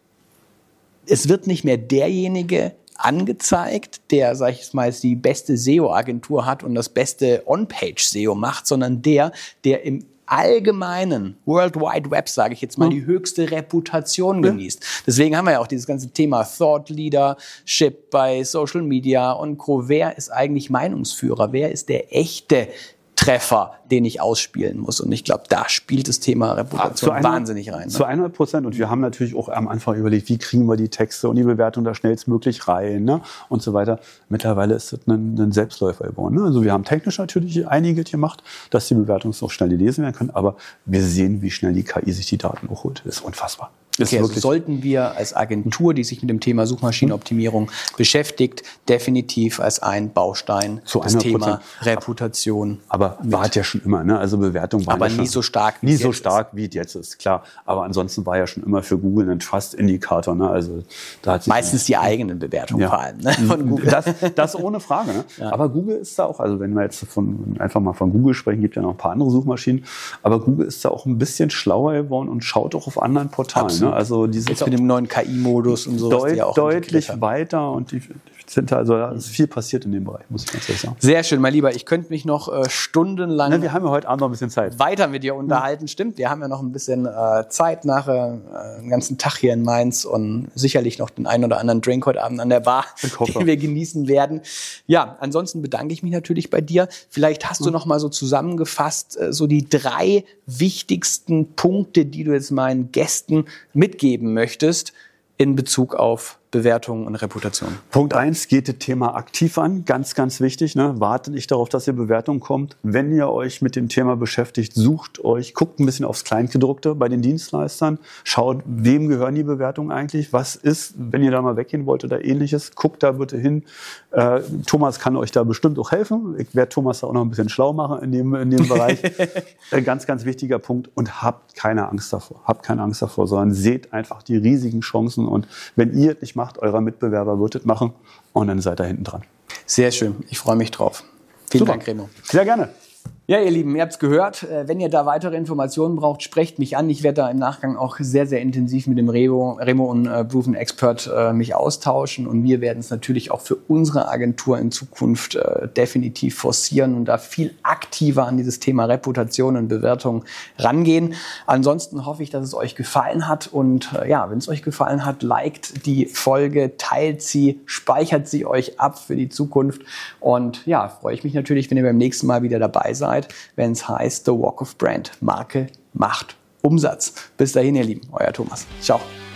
es wird nicht mehr derjenige angezeigt, der, sag ich mal, die beste S E O-Agentur hat und das beste On-Page-S E O macht, sondern der, der im allgemeinen World Wide Web, sage ich jetzt mal, die höchste Reputation genießt. Deswegen haben wir ja auch dieses ganze Thema Thought Leadership bei Social Media und Co. Wer ist eigentlich Meinungsführer? Wer ist der echte Treffer, den ich ausspielen muss? Und ich glaube, da spielt das Thema Reputation hundert, wahnsinnig rein. Ne? Zu hundert Prozent. Und wir haben natürlich auch am Anfang überlegt, wie kriegen wir die Texte und die Bewertung da schnellstmöglich rein, ne? Und so weiter. Mittlerweile ist das ein, ein Selbstläufer geworden. Ne? Also wir haben technisch natürlich einiges gemacht, dass die Bewertungen so schnell gelesen werden können. Aber wir sehen, wie schnell die K I sich die Daten hochholt. Das ist unfassbar. Okay, also sollten wir als Agentur, die sich mit dem Thema Suchmaschinenoptimierung hm. beschäftigt, definitiv als ein Baustein zu das Thema Reputation. Aber war es ja schon immer, ne? Also Bewertung war aber ja nie so stark, nie so stark wie es jetzt ist, klar. Aber ansonsten war ja schon immer für Google ein Trust-Indikator, ne? Also da hat sich meistens die eigenen Bewertungen ja. vor allem, ne? Von Google. Das, das ohne Frage. Ne? Ja. Aber Google ist da auch, also wenn wir jetzt von, einfach mal von Google sprechen, gibt ja noch ein paar andere Suchmaschinen. Aber Google ist da auch ein bisschen schlauer geworden und schaut auch auf anderen Portalen. Ne? Also die sind jetzt mit dem neuen K I-Modus und so. Deut, auch deutlich weiter und die sind also da ist viel passiert in dem Bereich, muss ich ganz ehrlich sagen. Sehr schön, mein Lieber. Ich könnte mich noch äh, stundenlang Na, wir haben ja heute Abend noch ein bisschen Zeit. weiter mit dir unterhalten. Mhm. Stimmt, wir haben ja noch ein bisschen äh, Zeit nachher, äh, den ganzen Tag hier in Mainz und sicherlich noch den einen oder anderen Drink heute Abend an der Bar, den wir genießen werden. Ja, ansonsten bedanke ich mich natürlich bei dir. Vielleicht hast mhm. du noch mal so zusammengefasst äh, so die drei wichtigsten Punkte, die du jetzt meinen Gästen mitgeben möchtest in Bezug auf Bewertung und Reputation. Punkt eins, geht das Thema aktiv an. Ganz, ganz wichtig. Ne? Wartet nicht darauf, dass ihr Bewertung kommt. Wenn ihr euch mit dem Thema beschäftigt, sucht euch, guckt ein bisschen aufs Kleingedruckte bei den Dienstleistern. Schaut, wem gehören die Bewertungen eigentlich? Was ist, wenn ihr da mal weggehen wollt oder ähnliches? Guckt da bitte hin. Äh, Thomas kann euch da bestimmt auch helfen. Ich werde Thomas da auch noch ein bisschen schlau machen in dem, in dem Bereich. äh, ganz, ganz wichtiger Punkt. Und habt keine Angst davor. Habt keine Angst davor, sondern seht einfach die riesigen Chancen. Und wenn ihr es nicht macht, eurer Mitbewerber wird es machen und dann seid ihr hinten dran. Sehr schön, ich freue mich drauf. Vielen Super. Dank, Remo. Sehr gerne. Ja, ihr Lieben, ihr habt es gehört. Wenn ihr da weitere Informationen braucht, sprecht mich an. Ich werde da im Nachgang auch sehr, sehr intensiv mit dem Remo, Remo und äh, Proven Expert äh, mich austauschen. Und wir werden es natürlich auch für unsere Agentur in Zukunft äh, definitiv forcieren und da viel aktiver an dieses Thema Reputation und Bewertung rangehen. Ansonsten hoffe ich, dass es euch gefallen hat. Und äh, ja, wenn es euch gefallen hat, liked die Folge, teilt sie, speichert sie euch ab für die Zukunft. Und ja, freue ich mich natürlich, wenn ihr beim nächsten Mal wieder dabei seid, wenn es heißt The Walk of Brand. Marke macht Umsatz. Bis dahin, ihr Lieben. Euer Thomas. Ciao.